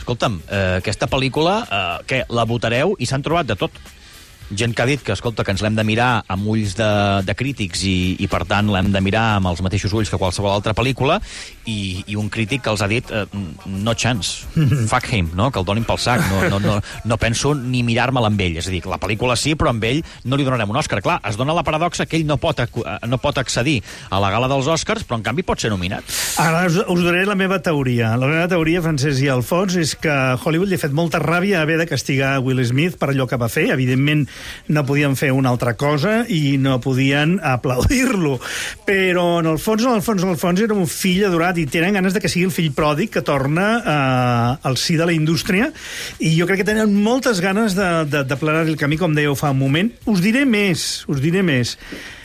escolta'm, eh, aquesta pel·lícula, eh, què, la votareu i s'han trobat de tot. Gent que ha dit que, escolta, que ens l'hem de mirar amb ulls de, de crítics i, i, per tant, l'hem de mirar amb els mateixos ulls que qualsevol altra pel·lícula, i, i un crític que els ha dit eh, no chance, fuck him, no? Que el donin pel sac. No, no, no, no penso ni mirar-me'l amb ell. És a dir, la pel·lícula sí, però amb ell no li donarem un Òscar. Clar, es dona la paradoxa que ell no pot, no pot accedir a la gala dels Òscars, però en canvi pot ser nominat. Ara us, us donaré la meva teoria. La meva teoria, Francesc i Alfons, és que Hollywood li ha fet molta ràbia haver de castigar Will Smith per allò que va fer. Evidentment, no podien fer una altra cosa i no podien aplaudir-lo. Però, en el fons, en el fons, en el fons, era un fill adorat i tenen ganes de que sigui el fill pròdig que torna eh, al si de la indústria, i jo crec que tenen moltes ganes de, de, de planar el camí, com dèieu fa un moment. Us diré més, us diré més.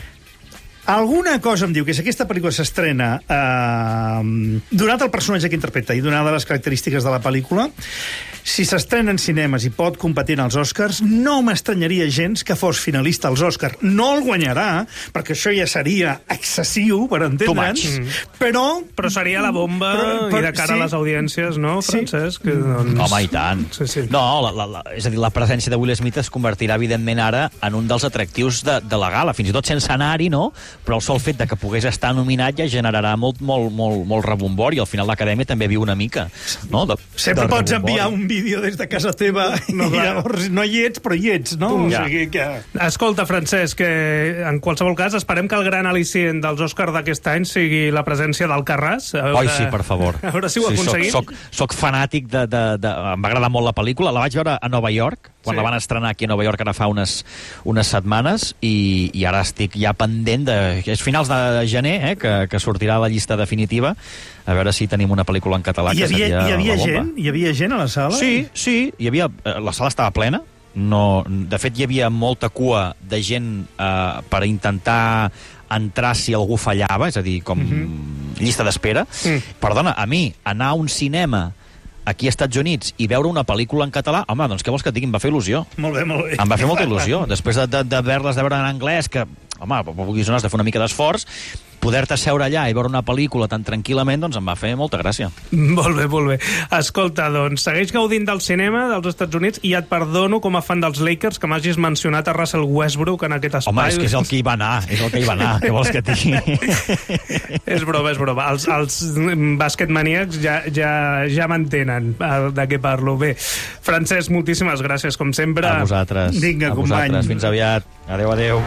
Alguna cosa em diu que si aquesta pel·lícula s'estrena eh, donat el personatge que interpreta i donada les característiques de la pel·lícula, si s'estrena en cinemes i pot competir als Oscars, no m'estranyaria gens que fos finalista als Oscars. No el guanyarà, perquè això ja seria excessiu, per entendre'ns, mm. però... Però seria la bomba però, però, i de cara sí. a les audiències, no, Francesc? Sí. Doncs... Home, i tant. Sí, sí. No, la, la, la, és a dir, la presència de Will Smith es convertirà, evidentment, ara en un dels atractius de, de la gala, fins i tot sense anar-hi, no? Però el sol fet de que pogués estar nominat ja generarà molt, molt, molt, molt rebombori, i al final l'Acadèmia també viu una mica, no? De, Sempre de pots enviar un vídeo des de casa teva no, i llavors no hi ets, però hi ets, no? Ja. O sigui que... Escolta, Francesc, que en qualsevol cas esperem que el gran al·licient dels Òscars d'aquest any sigui la presència d'Alcarràs. Veure... Oi, sí, per favor. A veure si ho sí, aconseguim. Soc, soc, soc fanàtic de, de, de... Em va agradar molt la pel·lícula. La vaig veure a Nova York, quan sí. la van estrenar aquí a Nova York ara fa unes, unes setmanes, i, i ara estic ja pendent de... És finals de gener, eh, que, que sortirà la llista definitiva, a veure si tenim una pel·lícula en català hi havia, que seria hi havia la bomba. Gent? Hi havia gent a la sala? Sí, sí, hi havia, la sala estava plena. No, de fet, hi havia molta cua de gent eh, per intentar entrar si algú fallava, és a dir, com mm-hmm. llista d'espera. Mm. Perdona, a mi, anar a un cinema aquí als Estats Units i veure una pel·lícula en català, home, doncs què vols que et digui? Em va fer il·lusió. Molt bé, molt bé. Em va fer molta il·lusió. Després de, de, de veure-les de veure en anglès, que, home, vulguis o no, has de fer una mica d'esforç, poder-te seure allà i veure una pel·lícula tan tranquil·lament, doncs em va fer molta gràcia. Molt bé, molt bé. Escolta, doncs, segueix gaudint del cinema dels Estats Units i et perdono com a fan dels Lakers que m'hagis mencionat a Russell Westbrook en aquest espai. Home, és que és el que hi va anar, és el que hi va anar. Què vols que et digui? És broma, és broma. Els, els basquetmaníacs ja, ja, ja m'entenen de què parlo. Bé, Francesc, moltíssimes gràcies, com sempre. A vosaltres. Vinga, a vosaltres. company. Fins aviat. Adéu, adéu.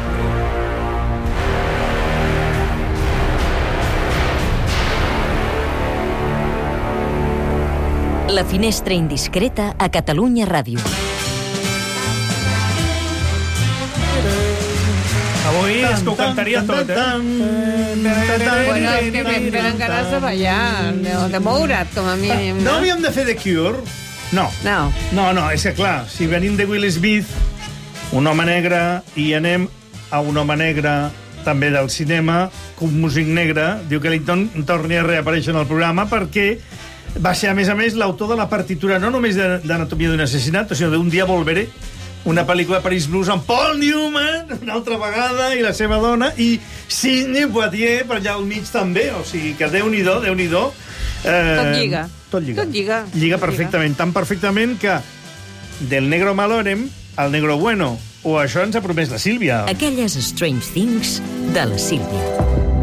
La finestra indiscreta a Catalunya Ràdio. Avui és que ho cantaria tot, eh? Bueno, és que em venen ganes de ballar, de, de moure't, com a mínim. No, no havíem de fer The Cure? No. No. No, no, és que clar, si venim de Will Smith, un home negre, i anem a un home negre també del cinema, un músic negre, diu que Ellington torni a reaparèixer en el programa perquè va ser, a més a més, l'autor de la partitura no només d'Anatomia d'un assassinat, sinó d'un dia volveré, una pel·lícula de Paris Blues amb Paul Newman, una altra vegada, i la seva dona, i Sidney Poitier per allà al mig també, o sigui que Déu-n'hi-do, Déu-n'hi-do. Eh, tot lliga. Tot lliga. Tot lliga. Lliga perfectament, tan perfectament que del negro malorem al negro bueno, o això ens ha promès la Sílvia. Aquelles Strange Things de la Sílvia.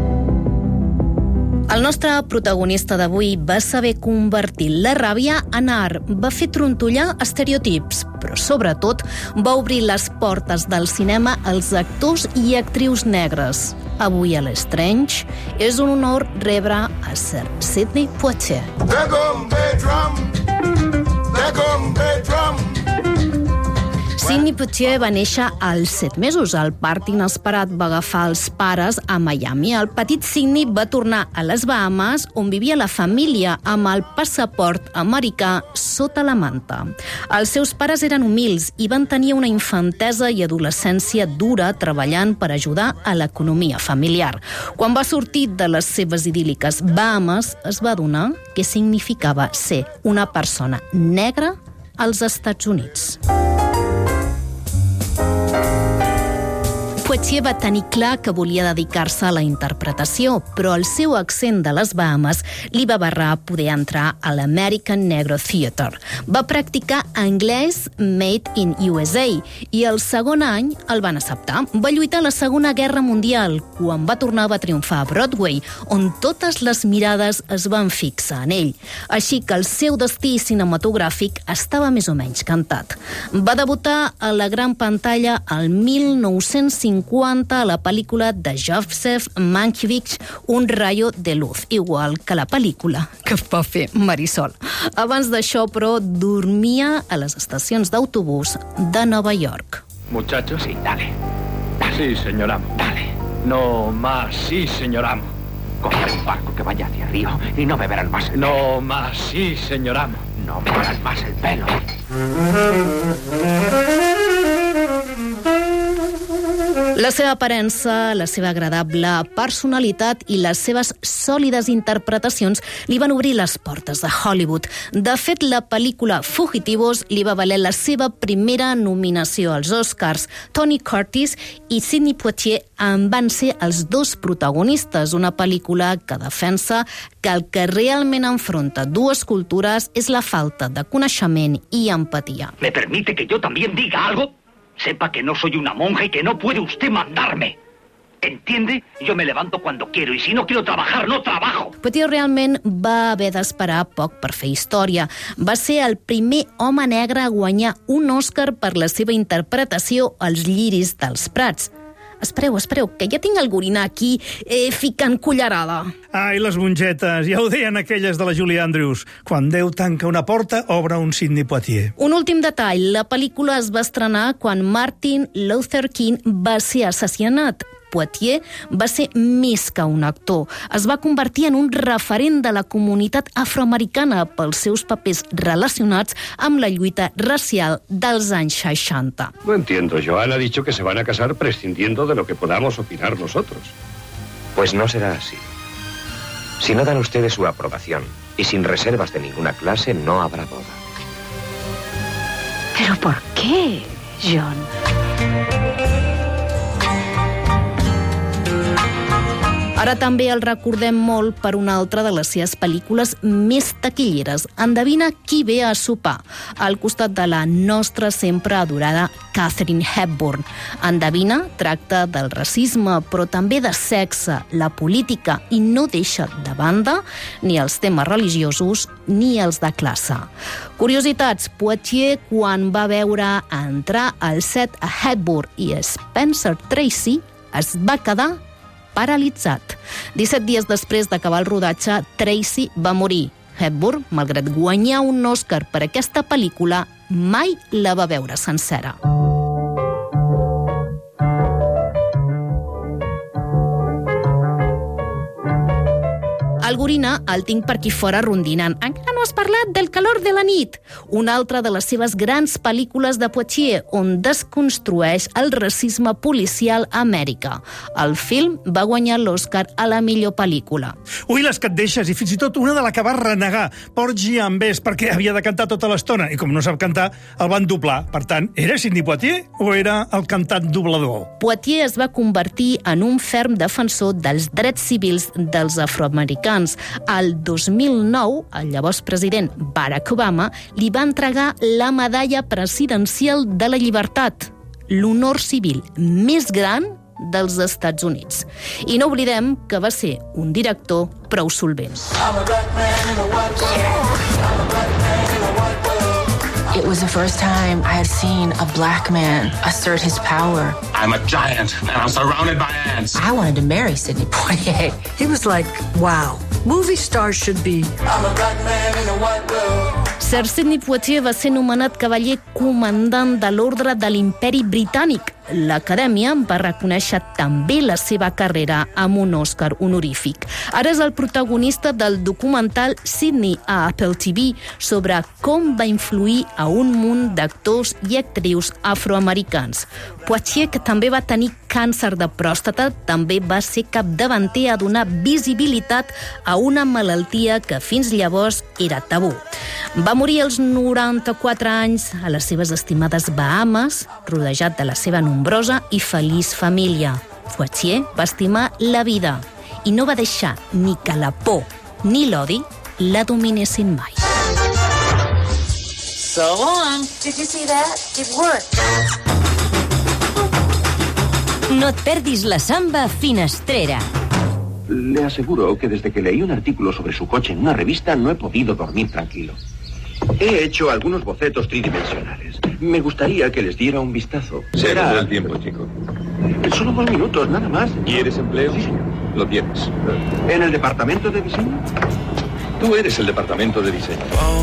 El nostre protagonista d'avui va saber convertir la ràbia en art, va fer trontollar estereotips, però sobretot va obrir les portes del cinema als actors i actrius negres. Avui a l'Strange és un honor rebre a Sir Sidney Poitier. There come the drum, there come the drum. Sidney Poitier va néixer als set mesos. El part inesperat va agafar els pares a Miami. El petit Sidney va tornar a les Bahamas, on vivia la família, amb el passaport americà sota la manta. Els seus pares eren humils i van tenir una infantesa i adolescència dura treballant per ajudar a l'economia familiar. Quan va sortir de les seves idíl·liques Bahamas, es va adonar què significava ser una persona negra als Estats Units. Poitier va tenir clar que volia dedicar-se a la interpretació, però el seu accent de les Bahamas li va barrar poder entrar a l'American Negro Theatre. Va practicar anglès Made in U S A i el segon any el van acceptar. Va lluitar a la Segona Guerra Mundial. Quan va tornar va triomfar a Broadway, on totes les mirades es van fixar en ell. Així que el seu destí cinematogràfic estava més o menys cantat. Va debutar a la gran pantalla el mil nou-cents cinquanta a la pel·lícula de Joseph Mankiewicz, Un rayo de luz, igual que la pel·lícula que va fer Marisol. Abans d'això, però, dormia a les estacions d'autobús de Nova York. Muchachos, sí, dale. dale. Sí, señor amo, dale. No más, sí, señor amo. Cogeré un barco que vaya hacia Río y no me verán más el pelo. No más, sí, señor amo. No me verán más el pelo. La seva aparença, la seva agradable personalitat i les seves sòlides interpretacions li van obrir les portes de Hollywood. De fet, la pel·lícula Fugitivos li va valer la seva primera nominació als Oscars. Tony Curtis i Sidney Poitier en van ser els dos protagonistes, una pel·lícula que defensa que el que realment enfronta dues cultures és la falta de coneixement i empatia. ¿Me permite que yo también diga algo? Sepa que no soy una monja y que no puede usted mandarme. ¿Entiende? Yo me levanto cuando quiero y si no quiero trabajar, no trabajo. Poitier realment va haver d'esperar poc per fer història. Va ser el primer home negre a guanyar un Òscar per la seva interpretació als Lliris dels Prats. Espereu, espereu, que ja tinc el gorina aquí eh, ficant cullerada. Ai, les mongetes, ja ho deien aquelles de la Julie Andrews. Quan Déu tanca una porta, obre un Sidney Poitier. Un últim detall, la pel·lícula es va estrenar quan Martin Luther King va ser assassinat. Poitier va ser més que un actor. Es va convertir en un referent de la comunitat afroamericana pels seus papers relacionats amb la lluita racial dels anys seixanta. No entiendo. Joan ha dicho que se van a casar prescindiendo de lo que podamos opinar nosotros. Pues no será así. Si no dan ustedes su aprobación y sin reservas de ninguna clase, no habrá boda. ¿Pero por qué, John? Ara també el recordem molt per una altra de les seves pel·lícules més taquilleres. Endevina qui ve a sopar, al costat de la nostra sempre adorada Katharine Hepburn. Endevina tracta del racisme, però també de sexe, la política, i no deixa de banda ni els temes religiosos ni els de classe. Curiositats, Poitier, quan va veure entrar al set a Hepburn i Spencer Tracy, es va quedar paralitzat. disset dies després d'acabar el rodatge, Tracy va morir. Hepburn, malgrat guanyar un Òscar per aquesta pel·lícula, mai la va veure sencera. El gorina el tinc per aquí fora rondinant. Encara no has parlat del calor de la nit, una altra de les seves grans pel·lícules de Poitier, on desconstrueix el racisme policial a Amèrica. El film va guanyar l'Òscar a la millor pel·lícula. Ui, les que et deixes, i fins i tot una de la que va renegar, Porgy and Bess, perquè havia de cantar tota l'estona, i com no sap cantar, el van doblar. Per tant, era Sidney Poitier o era el cantant doblador? Poitier es va convertir en un ferm defensor dels drets civils dels afroamericans. El dos mil nou, el llavors president Barack Obama li va entregar la medalla presidencial de la llibertat, l'honor civil més gran dels Estats Units. I no oblidem que va ser un director prou solvent. It was the first time I had seen a black man assert his power. I'm a giant, and I'm surrounded by ants. I wanted to marry Sidney Poitier. He was like, wow, movie stars should be. I'm a black man in a white world. Sir Sidney Poitier va ser nomenat cavaller comandant de l'Ordre de l'Imperi Britànic. L'Acadèmia va reconèixer també la seva carrera amb un Òscar honorífic. Ara és el protagonista del documental Sidney a Apple T V sobre com va influir a un munt d'actors i actrius afroamericans. Poitier, que també va tenir càncer de pròstata, també va ser capdavanter a donar visibilitat a una malaltia que fins llavors era tabú. Va morir als noranta-quatre anys a les seves estimades Bahamas, rodejat de la seva nombrosa i feliç família. Fouettier va estimar la vida i no va deixar ni que la por ni l'odi la dominessin mai. So long. Did you see that? It worked. No et perdis la samba Finestrera. Le aseguro que desde que leí un artículo sobre su coche en una revista no he podido dormir tranquilo. He hecho algunos bocetos tridimensionales. Me gustaría que les diera un vistazo. Será un buen tiempo, chico. Solo dos minutos, nada más. ¿Quieres empleo? Sí, señor. Lo tienes. ¿En el departamento de diseño? Tú eres el departamento de diseño.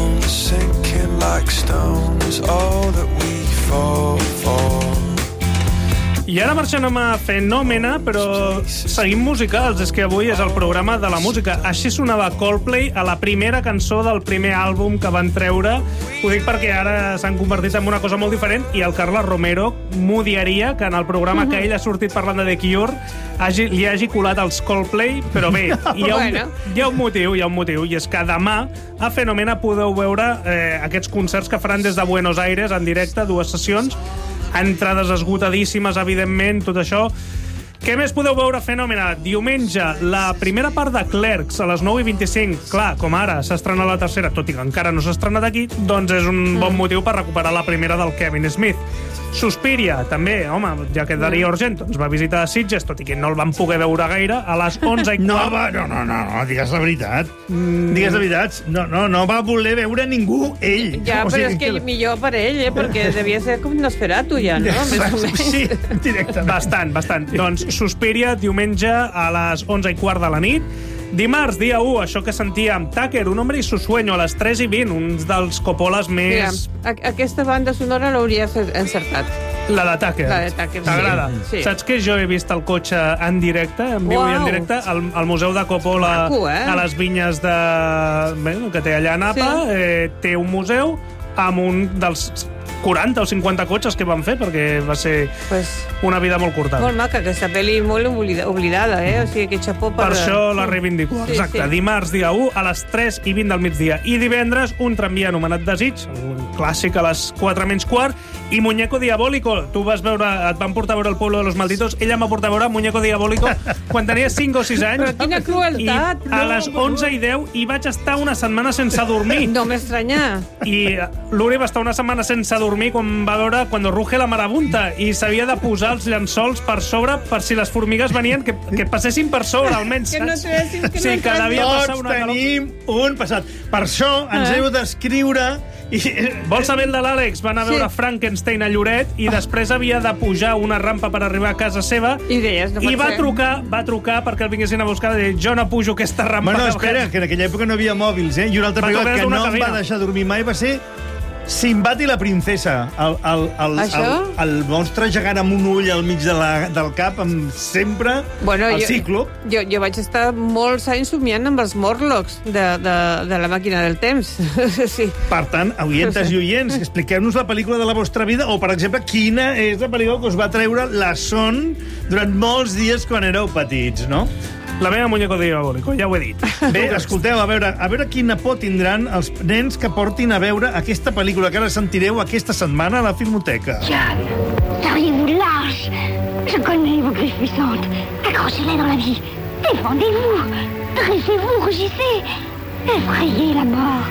I ara marxem a Fenòmena, però seguim musicals. És que avui és el programa de la música. Així sonava Coldplay a la primera cançó del primer àlbum que van treure. Ho dic perquè ara s'han convertit en una cosa molt diferent i el Carles Romero m'odiaria que en el programa que ell ha sortit parlant de The Cure hagi, li hagi colat els Coldplay, però bé, hi ha, un, hi ha un motiu, hi ha un motiu, i és que demà a Fenòmena podeu veure eh, aquests concerts que faran des de Buenos Aires en directe, dues sessions, entrades esgotadíssimes, evidentment, tot això. Què més podeu veure a Fenòmena? Diumenge, la primera part de Clerks, a les nou i vint-i-cinc. Clar, com ara s'estrena la tercera, tot i que encara no s'ha estrenat aquí, doncs és un bon motiu per recuperar la primera del Kevin Smith. Suspiria, també, home, ja que Darío Argento ens va visitar a Sitges, tot i que no el van poder veure gaire, a les onze i no, va, no, no, no, no, digues la veritat. Mm. Digues la veritat. No, no, no va voler veure ningú, ell. Ja, o però sigui, és que, que millor per ell, eh? Perquè devia ser com Nosferatu, ja, no? Més o menys. Sí, directament. Bastant, bastant. Doncs Suspiria, diumenge a les onze i quart de la nit. Dimarts, dia u, això que sentíem, Tucker, un hombre i su sueño, a les tres i vint, un dels Coppolas més... Mira, aquesta banda sonora l'hauries encertat. La de Tucker. La de Tucker, t'agrada? Sí. Saps que jo he vist el cotxe en directe, en viu wow. i en directe, al, al Museu de Coppola, Maco, eh? a les vinyes de... Bé, que té allà a Napa, sí. eh, té un museu amb un dels quaranta o cinquanta cotxes que van fer, perquè va ser pues, una vida molt curta. Molt maca, aquesta pel·li molt oblidada, eh? O sigui, que xapó per... Per això la reivindico. Sí, exacte. Sí. Dimarts, dia u, a les tres i vint del migdia. I divendres, un tramvia anomenat Desig, un clàssic a les quatre menys quart, i Muñeco Diabólico. Tu vas veure, et van portar a veure El Pueblo de los Malditos, ella em va portar a veure Muñeco Diabólico quan tenia cinc o sis anys. Però quina crueltat! I a les onze i deu hi vaig estar una setmana sense dormir. No m'estranya. I l'Uri va estar una setmana sense dormir quan va veure Cuando ruge la marabunta i s'havia de posar els llençols per sobre per si les formigues venien, que, que passessin per sobre, almenys. Que no trobessin, que sí, no que devia passar Tots una calor. tenim un passat. Per això ens heu d'escriure... I... Vols saber el de l'Àlex? Va anar a veure Sí. Frankenstein a Lloret i després havia de pujar una rampa per arribar a casa seva I deies, no pot i va ser. trucar, va trucar perquè el vinguessin a buscar i dir, jo no pujo aquesta rampa. Bueno, espera, que en aquella època no havia mòbils, eh? I una altra Va pel·lícula tocar que d'una no em va cabina. deixar dormir mai va ser Sinbad i la princesa. El, el, el, Això? el, el monstre gegant amb un ull al mig de la, del cap, amb sempre Bueno, el jo- cíclop. Jo, jo vaig estar molts anys somiant amb els Morlocks de, de, de la màquina del temps. Sí. Per tant, oientes i oients, expliqueu-nos la pel·lícula de la vostra vida, o, per exemple, quina és la pel·lícula que us va treure la son durant molts dies quan éreu petits, no? La meva Muñeco Diabólico, ja ho he dit. Bé, escolteu, a veure, a veure quina por tindran els nens que portin a veure aquesta pel·lícula que ara sentireu aquesta setmana a la Filmoteca. Jeanne, seriez-vous lâche. Je connais vos griffes puissantes. Accrochez-les dans la vie. Défendez-vous. Dressez-vous, rugissez. Effrayez la mort.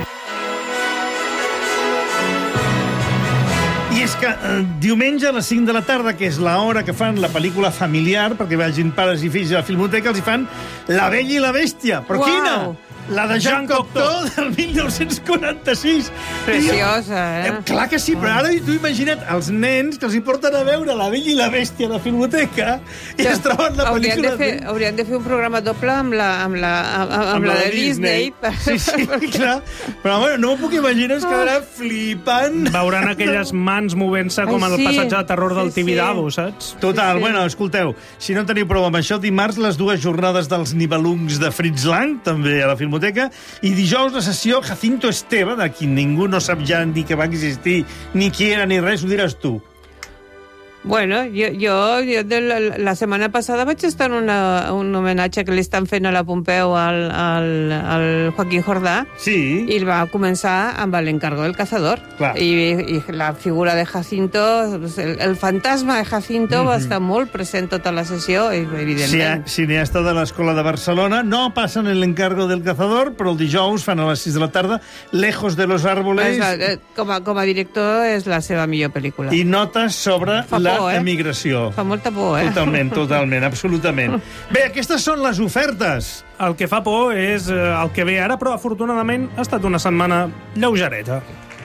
I és que eh, diumenge a les cinc de la tarda, que és l'hora que fan la pel·lícula familiar, perquè vagin pares i fills a la Filmoteca, els hi fan La Bella i la Bèstia. Però Uau. quina? La de Jean Jean Cocteau Cocteau. del mil nou-cents quaranta-sis. Preciosa, eh? Eh, Clar que sí, però ara tu imagina't els nens que els hi porten a veure La Bella i la Bèstia a la Filmoteca i es troben la Haurien pel·lícula... de, fer, haurien de fer un programa doble amb la, amb la, amb, amb, amb la de Disney. Sí, sí, clar. Però, bueno, no m'ho puc imaginar, es quedarà flipant. Veuran aquelles mans movent-se com Ai, en el sí. passatge de terror del Sí, sí. Tibidabo, saps? Total, Sí, sí. bueno, escolteu, si no teniu prou amb això, dimarts les dues jornades dels Nibelungs de Fritz Lang, també a la Filmoteca, i dijous la sessió Jacinto Esteve, de qui ningú no sap ja ni que va existir, ni qui era, ni res, ho diràs tu. Bueno, jo, jo, jo de la, la setmana passada vaig estar en una, un homenatge que li estan fent a la Pompeu al, al, al Joaquín Jordà. Sí. I va començar amb l'encargo del cazador. Clar. I, i la figura de Jacinto, el, el fantasma de Jacinto mm-hmm. va estar molt present tota la sessió, evidentment. Sí, cineasta de l'Escola de Barcelona, no passen el encargo del cazador, però el dijous fan a les sis de la tarda Lejos de los árboles. La, com, a, com a director és la seva millor pel·lícula. I notes sobre Fa la por, eh? emigració. Fa molta por, eh? Totalment, totalment, absolutament. Bé, aquestes són les ofertes. El que fa por és el que ve ara, però afortunadament ha estat una setmana lleugereta.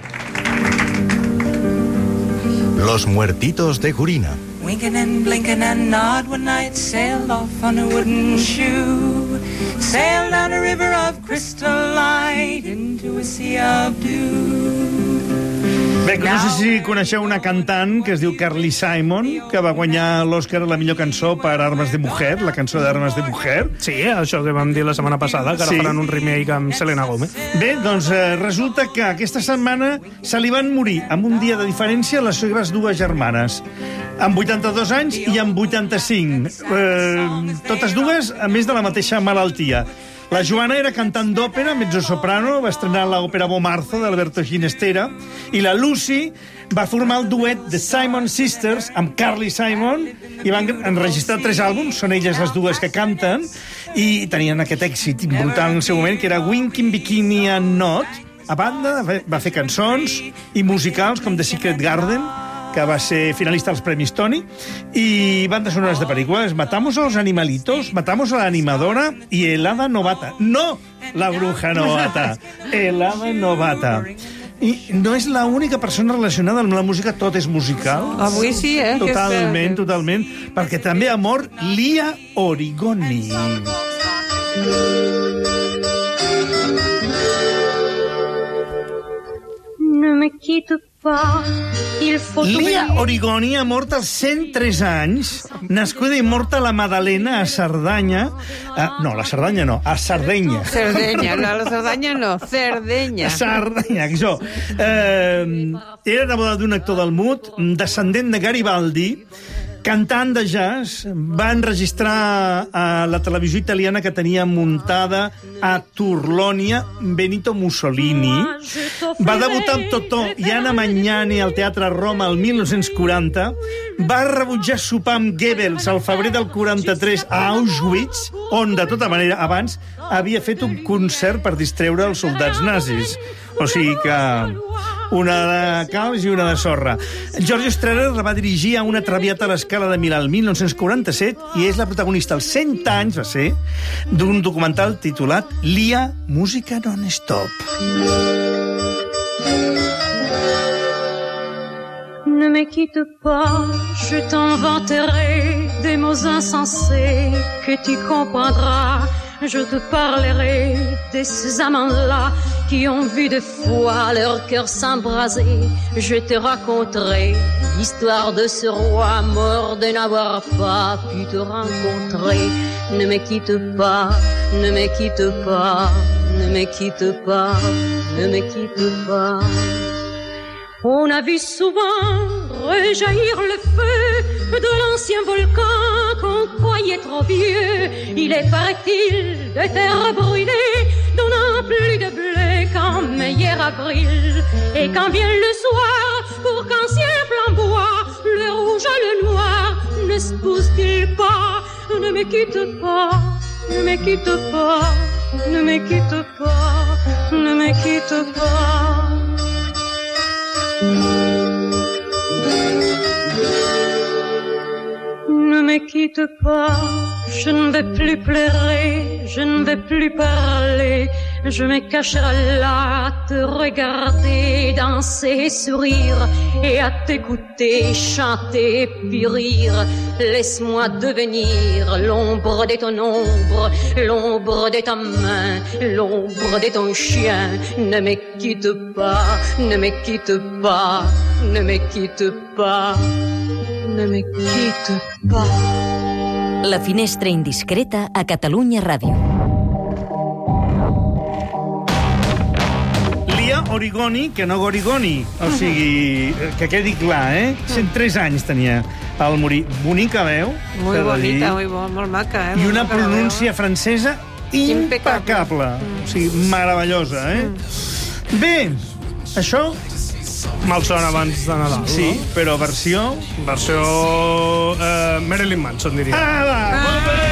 Los muertitos de Gurina. Winking and blinking and nod one night sailed off on a wooden shoe. Sailed down a river of crystal light into a sea of dew. Bé, no sé si coneixeu una cantant que es diu Carly Simon, que va guanyar l'Oscar a la millor cançó per Armes de Mujer, la cançó d'Armes de Mujer. Sí, això que vam dir la setmana passada, que ara sí. faran un remake amb Selena Gomez. Bé, doncs eh, resulta que aquesta setmana se li van morir amb un dia de diferència les seves dues germanes, amb vuitanta-dos anys i amb vuitanta-cinc. Eh, totes dues, a més de la mateixa malaltia. La Joana era cantant d'òpera, mezzosoprano, va estrenar l'òpera Bomarzo d'Alberto Ginestera, i la Lucy va formar el duet The Simon Sisters amb Carly Simon i van enregistrar tres àlbums, són elles les dues que canten, i tenien aquest èxit brutal en el seu moment, que era Winking Bikini and Not. A banda, va fer cançons i musicals com The Secret Garden, que va ser finalista als Premis Tony, i bandes sonores de pel·lícules. Matamos a los animalitos, matamos a la animadora i el hada novata. No la bruja novata, el hada novata. I no és l'única persona relacionada amb la música, tot és musical. Avui sí, eh? Totalment, totalment, perquè també ha mort Lia Origoni. No me quito pas, il faut... Lia Origoni ha mort als cent tres anys, nascuda i morta a la Madalena, a Cerdanya. Ah, no, la Cerdanya no, a Sardenya. Cerdanya, no, la Cerdanya no, Cerdenya. Sardenya, això. Eh, era neboda d'un actor del Mut, descendent de Garibaldi, cantant de jazz, va enregistrar a la televisió italiana que tenia muntada a Torlonia Benito Mussolini. Va debutar amb Totò i Anna Magnani al Teatre Roma el mil nou-cents quaranta. Va rebutjar sopar amb Goebbels al febrer del quaranta-tres a Auschwitz, on, de tota manera, abans havia fet un concert per distreure els soldats nazis. O sigui que una de calç i una de sorra. Giorgio Strehler la va dirigir a una Traviata a l'Escala de Milà el mil nou-cents quaranta-set i és la protagonista als cent anys, va ser, d'un documental titulat Lia, música non-stop. Ne me quitte pas, je t'inventerai des mots insensés que tu comprendras. Je te parlerai de ces amants-là qui ont vu de fois leur cœur s'embraser. Je te raconterai l'histoire de ce roi mort de n'avoir pas pu te rencontrer. Ne me quitte pas, ne me quitte pas, ne me quitte pas, ne me quitte pas. On a vu souvent rejaillir le feu de l'ancien volcan qu'on croyait trop vieux. Il est, paraît-il, de terre brûlée, donnant plus de blé qu'en meilleur avril. Et quand vient le soir, pour qu'ancien flamboie, le rouge et le noir ne se poussent-ils pas? Ne me quitte pas, ne me quitte pas, ne me quitte pas, ne me quitte pas. Ne me quitte pas, je ne vais plus pleurer, je ne vais plus parler, je me cacherai là à te regarder, danser, sourire, et à t'écouter, chanter, puis rire. Laisse-moi devenir l'ombre de ton ombre, l'ombre de ta main, l'ombre de ton chien. Ne me quitte pas, ne me quitte pas, ne me quitte pas, ne me quitte pas. La finestra indiscreta a Catalunya Ràdio. Lia Origoni que no Gorigoni. O sigui, que quedi clar, eh? cent tres anys tenia al morir. Bonica veu. Muy bonita, muy bo, molt maca, eh? I una pronúncia francesa impecable. O sigui, meravellosa, eh? Bé, això... Malson abans de Nadal, sí, no? però versió... Versió... Eh, Marilyn Manson, diria. Ah, va, molt bé!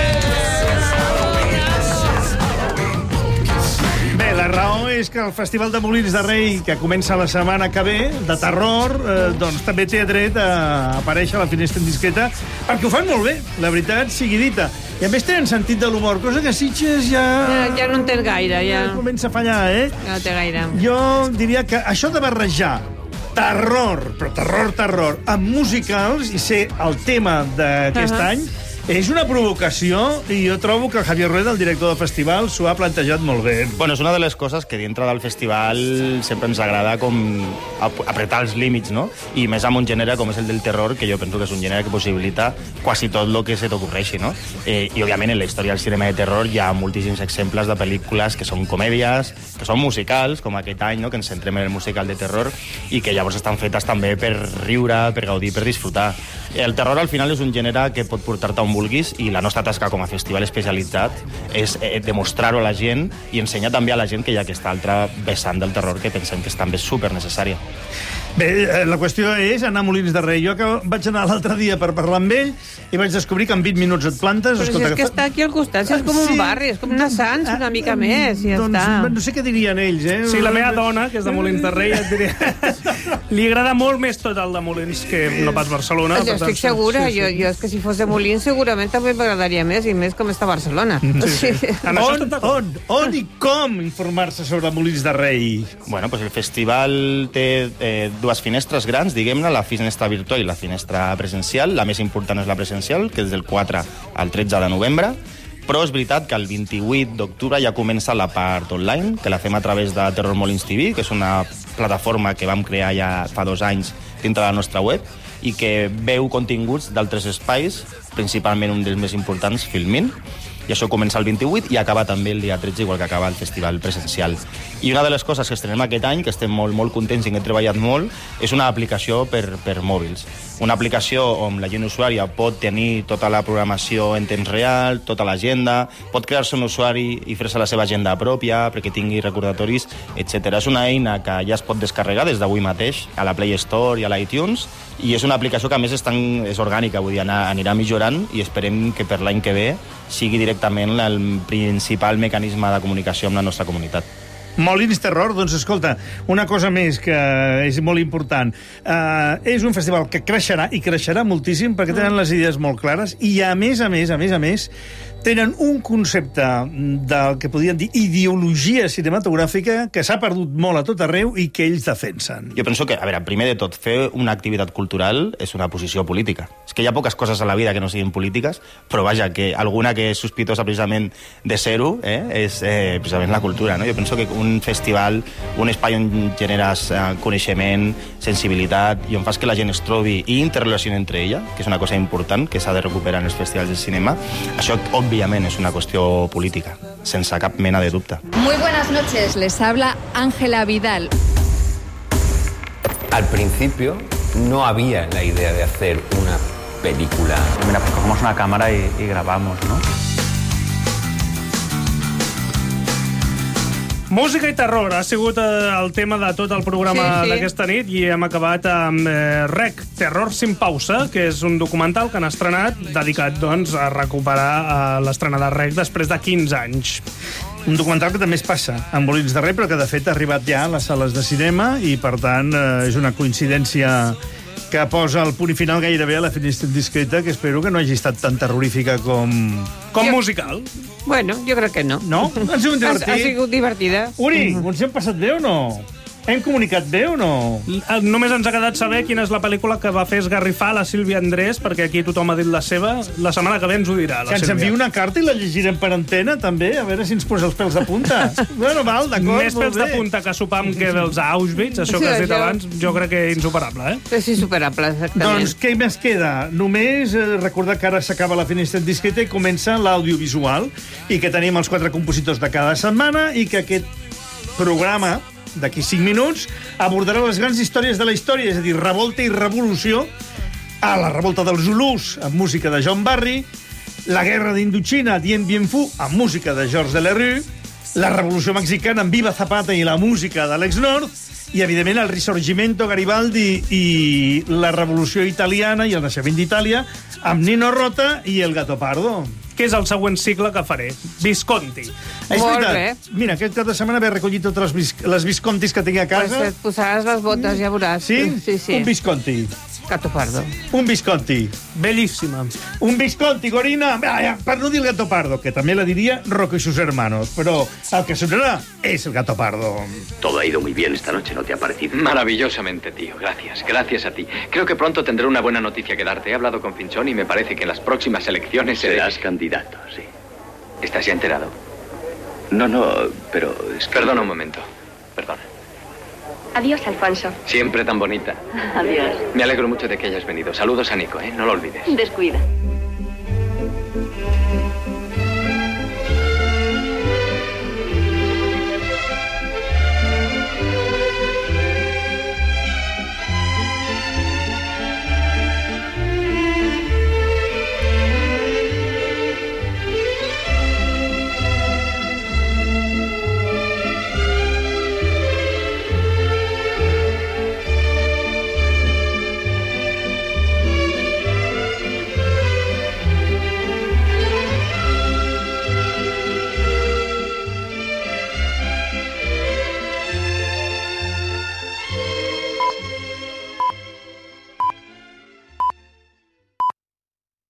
Bé, la raó és que el Festival de Molins de Rei, que comença la setmana que ve, de terror, eh, doncs també té dret a aparèixer a la finestra indiscreta, perquè ho fan molt bé, la veritat sigui dita. I a més tenen sentit de l'humor, cosa que Sitges ja... Ja, ja no en té gaire, ja. Ja comença a fallar, eh? Ja no té gaire. Jo diria que això de barrejar terror, però terror, terror, amb musicals i ser el tema d'aquest uh-huh. any, és una provocació i jo trobo que el Javier Rueda, el director del festival, s'ho ha plantejat molt bé. Bueno, és una de les coses que dintre del festival sempre ens agrada com apretar els límits, no? I més amb un gènere com és el del terror, que jo penso que és un gènere que possibilita quasi tot el que se t'ocorreixi, no? Eh, I, òbviament, en la història del cinema de terror hi ha moltíssims exemples de pel·lícules que són comèdies, que són musicals, com aquest any, no? Que ens centrem en el musical de terror, i que llavors estan fetes també per riure, per gaudir, per disfrutar. El terror, al final, és un gènere que pot portar-te on vulguis, i la nostra tasca com a festival especialitzat és eh, demostrar-ho a la gent i ensenyar també a la gent que hi ha aquesta altra vessant del terror que pensem que és també supernecessària. Bé, la qüestió és anar a Molins de Rei. Jo que vaig anar l'altre dia per parlar amb ell i vaig descobrir que en vint minuts et plantes... Però escolta, si és que, que fa... està aquí al costat, si és com sí. un barri, és com una Sants, una mica més, i ja doncs, està. No sé què dirien ells, eh? Sí, la meva dona, que és de Molins de Rei, et diria... Li agrada molt més tot el de Molins que no pas Barcelona. Jo estic segura, sí, sí. Jo, jo és que si fos de Molins segurament també m'agradaria més, i més com està Barcelona. Sí, sí. On, on, on i com informar-se sobre Molins de Rei? Bueno, pues el festival té eh, dues finestres grans, diguem-ne, la finestra virtual i la finestra presencial. La més important és la presencial, que és del quatre al tretze de novembre, però és veritat que el vint-i-vuit d'octubre ja comença la part online, que la fem a través de Terror Molins T V, que és una plataforma que vam crear ja fa dos anys dintre de la nostra web, i que veu continguts d'altres espais, principalment un dels més importants, Filmin, i això comença el vint-i-vuit i acaba també el dia tretze, igual que acaba el festival presencial. I una de les coses que estrenem aquest any, que estem molt, molt contents i que hem treballat molt, és una aplicació per, per mòbils. Una aplicació on la gent usuària pot tenir tota la programació en temps real, tota l'agenda, pot crear-se un usuari i fer-se la seva agenda pròpia perquè tingui recordatoris, etcètera. És una eina que ja es pot descarregar des d'avui mateix a la Play Store i a l'iTunes, i és una aplicació que a més és, tan, és orgànica, vull dir, anirà millorant, i esperem que per l'any que ve sigui directament el principal mecanisme de comunicació amb la nostra comunitat. Molins Terror, doncs escolta, una cosa més que és molt important. Uh, és un festival que creixerà, i creixerà moltíssim, perquè tenen les idees molt clares, i a més a més, a més a més, tenen un concepte del que podríem dir ideologia cinematogràfica que s'ha perdut molt a tot arreu i que ells defensen. Jo penso que, a veure, primer de tot, fer una activitat cultural és una posició política. És que hi ha poques coses a la vida que no siguin polítiques, però vaja, que alguna que és sospitosa precisament de ser-ho, eh, és eh, precisament la cultura, no? Jo penso que un festival, un espai on generes eh, coneixement, sensibilitat, i on fas que la gent es trobi i interrelacioni entre ella, que és una cosa important que s'ha de recuperar en els festivals de cinema, això, obviamente es una cuestión política, sense cap mena de dubte. Muy buenas noches, les habla Ángela Vidal. Al principio no había la idea de hacer una película. Mira, pues cogemos una cámara y, y grabamos, ¿no? Música i terror ha sigut eh, el tema de tot el programa sí, sí. d'aquesta nit, i hem acabat amb eh, Rec, Terror sin pausa, que és un documental que han estrenat dedicat doncs, a recuperar eh, l'estrena de Rec després de quinze anys. Un documental que també es passa amb Molins de Rei, però que de fet ha arribat ja a les sales de cinema, i per tant eh, és una coincidència que posa el punt i final gairebé a la finestra indiscreta, que espero que no hagi estat tan terrorífica com... Com jo... musical. Bueno, jo crec que no. No? Ha sigut divertit? Ha, ha sigut divertida. Uri, uh-huh. ens hem passat bé o no? Hem comunicat bé o no? Només ens ha quedat saber quina és la pel·lícula que va fer esgarrifar la Sílvia Andrés, perquè aquí tothom ha dit la seva. La setmana que ve ens ho dirà, la que ens Sílvia. enviï una carta i la llegirem per antena, també, a veure si ens posa els pèls de punta. Bueno, val, d'acord, Més pèls de punta que sopar amb Goebbels a Auschwitz, això Sí, que has dit això. abans, jo crec que és insuperable, eh? És insuperable, exactament. Doncs què més queda? Només eh, recordar que ara s'acaba la finestra indiscreta i comença l'audiovisual, i que tenim els quatre compositors de cada setmana, i que aquest programa d'aquí cinc minuts, abordarà les grans històries de la història, és a dir, revolta i revolució, a la revolta dels Zulús, amb música de John Barry, la guerra d'Indochina, Dien Bien Phu, amb música de Georges Delerue, la revolució mexicana amb Viva Zapata i la música d'Alex North, i, evidentment, el Risorgimento Garibaldi i la revolució italiana i el naixement d'Itàlia amb Nino Rota i el Gattopardo. Que és el següent cicle que faré. Visconti. És veritat. Mira, aquest cap de setmana he recollit totes les, les Viscontis que tinc a casa. Pues et posaràs les botes, ja veuràs. Sí? Sí, sí. Un Visconti. Gattopardo. Un Visconti. Bellíssima. Un Visconti, Gorina. Ah, per no dir el Gattopardo, que també la diria Rocco y sus hermanos, però el que sonarà és el Gattopardo. Todo ha ido muy bien esta noche, ¿no te ha parecido? Maravillosamente, tío. Gracias. Gracias a ti. Creo que pronto tendré una buena noticia que darte. He hablado con Finchón y me parece que en las próximas elecciones serás candidato, sí. ¿Estás ya enterado? No, no, pero... Es que... Perdona un momento. Perdona. Adiós, Alfonso. Siempre tan bonita. Adiós. Me alegro mucho de que hayas venido. Saludos a Nico, ¿eh? No lo olvides. Descuida.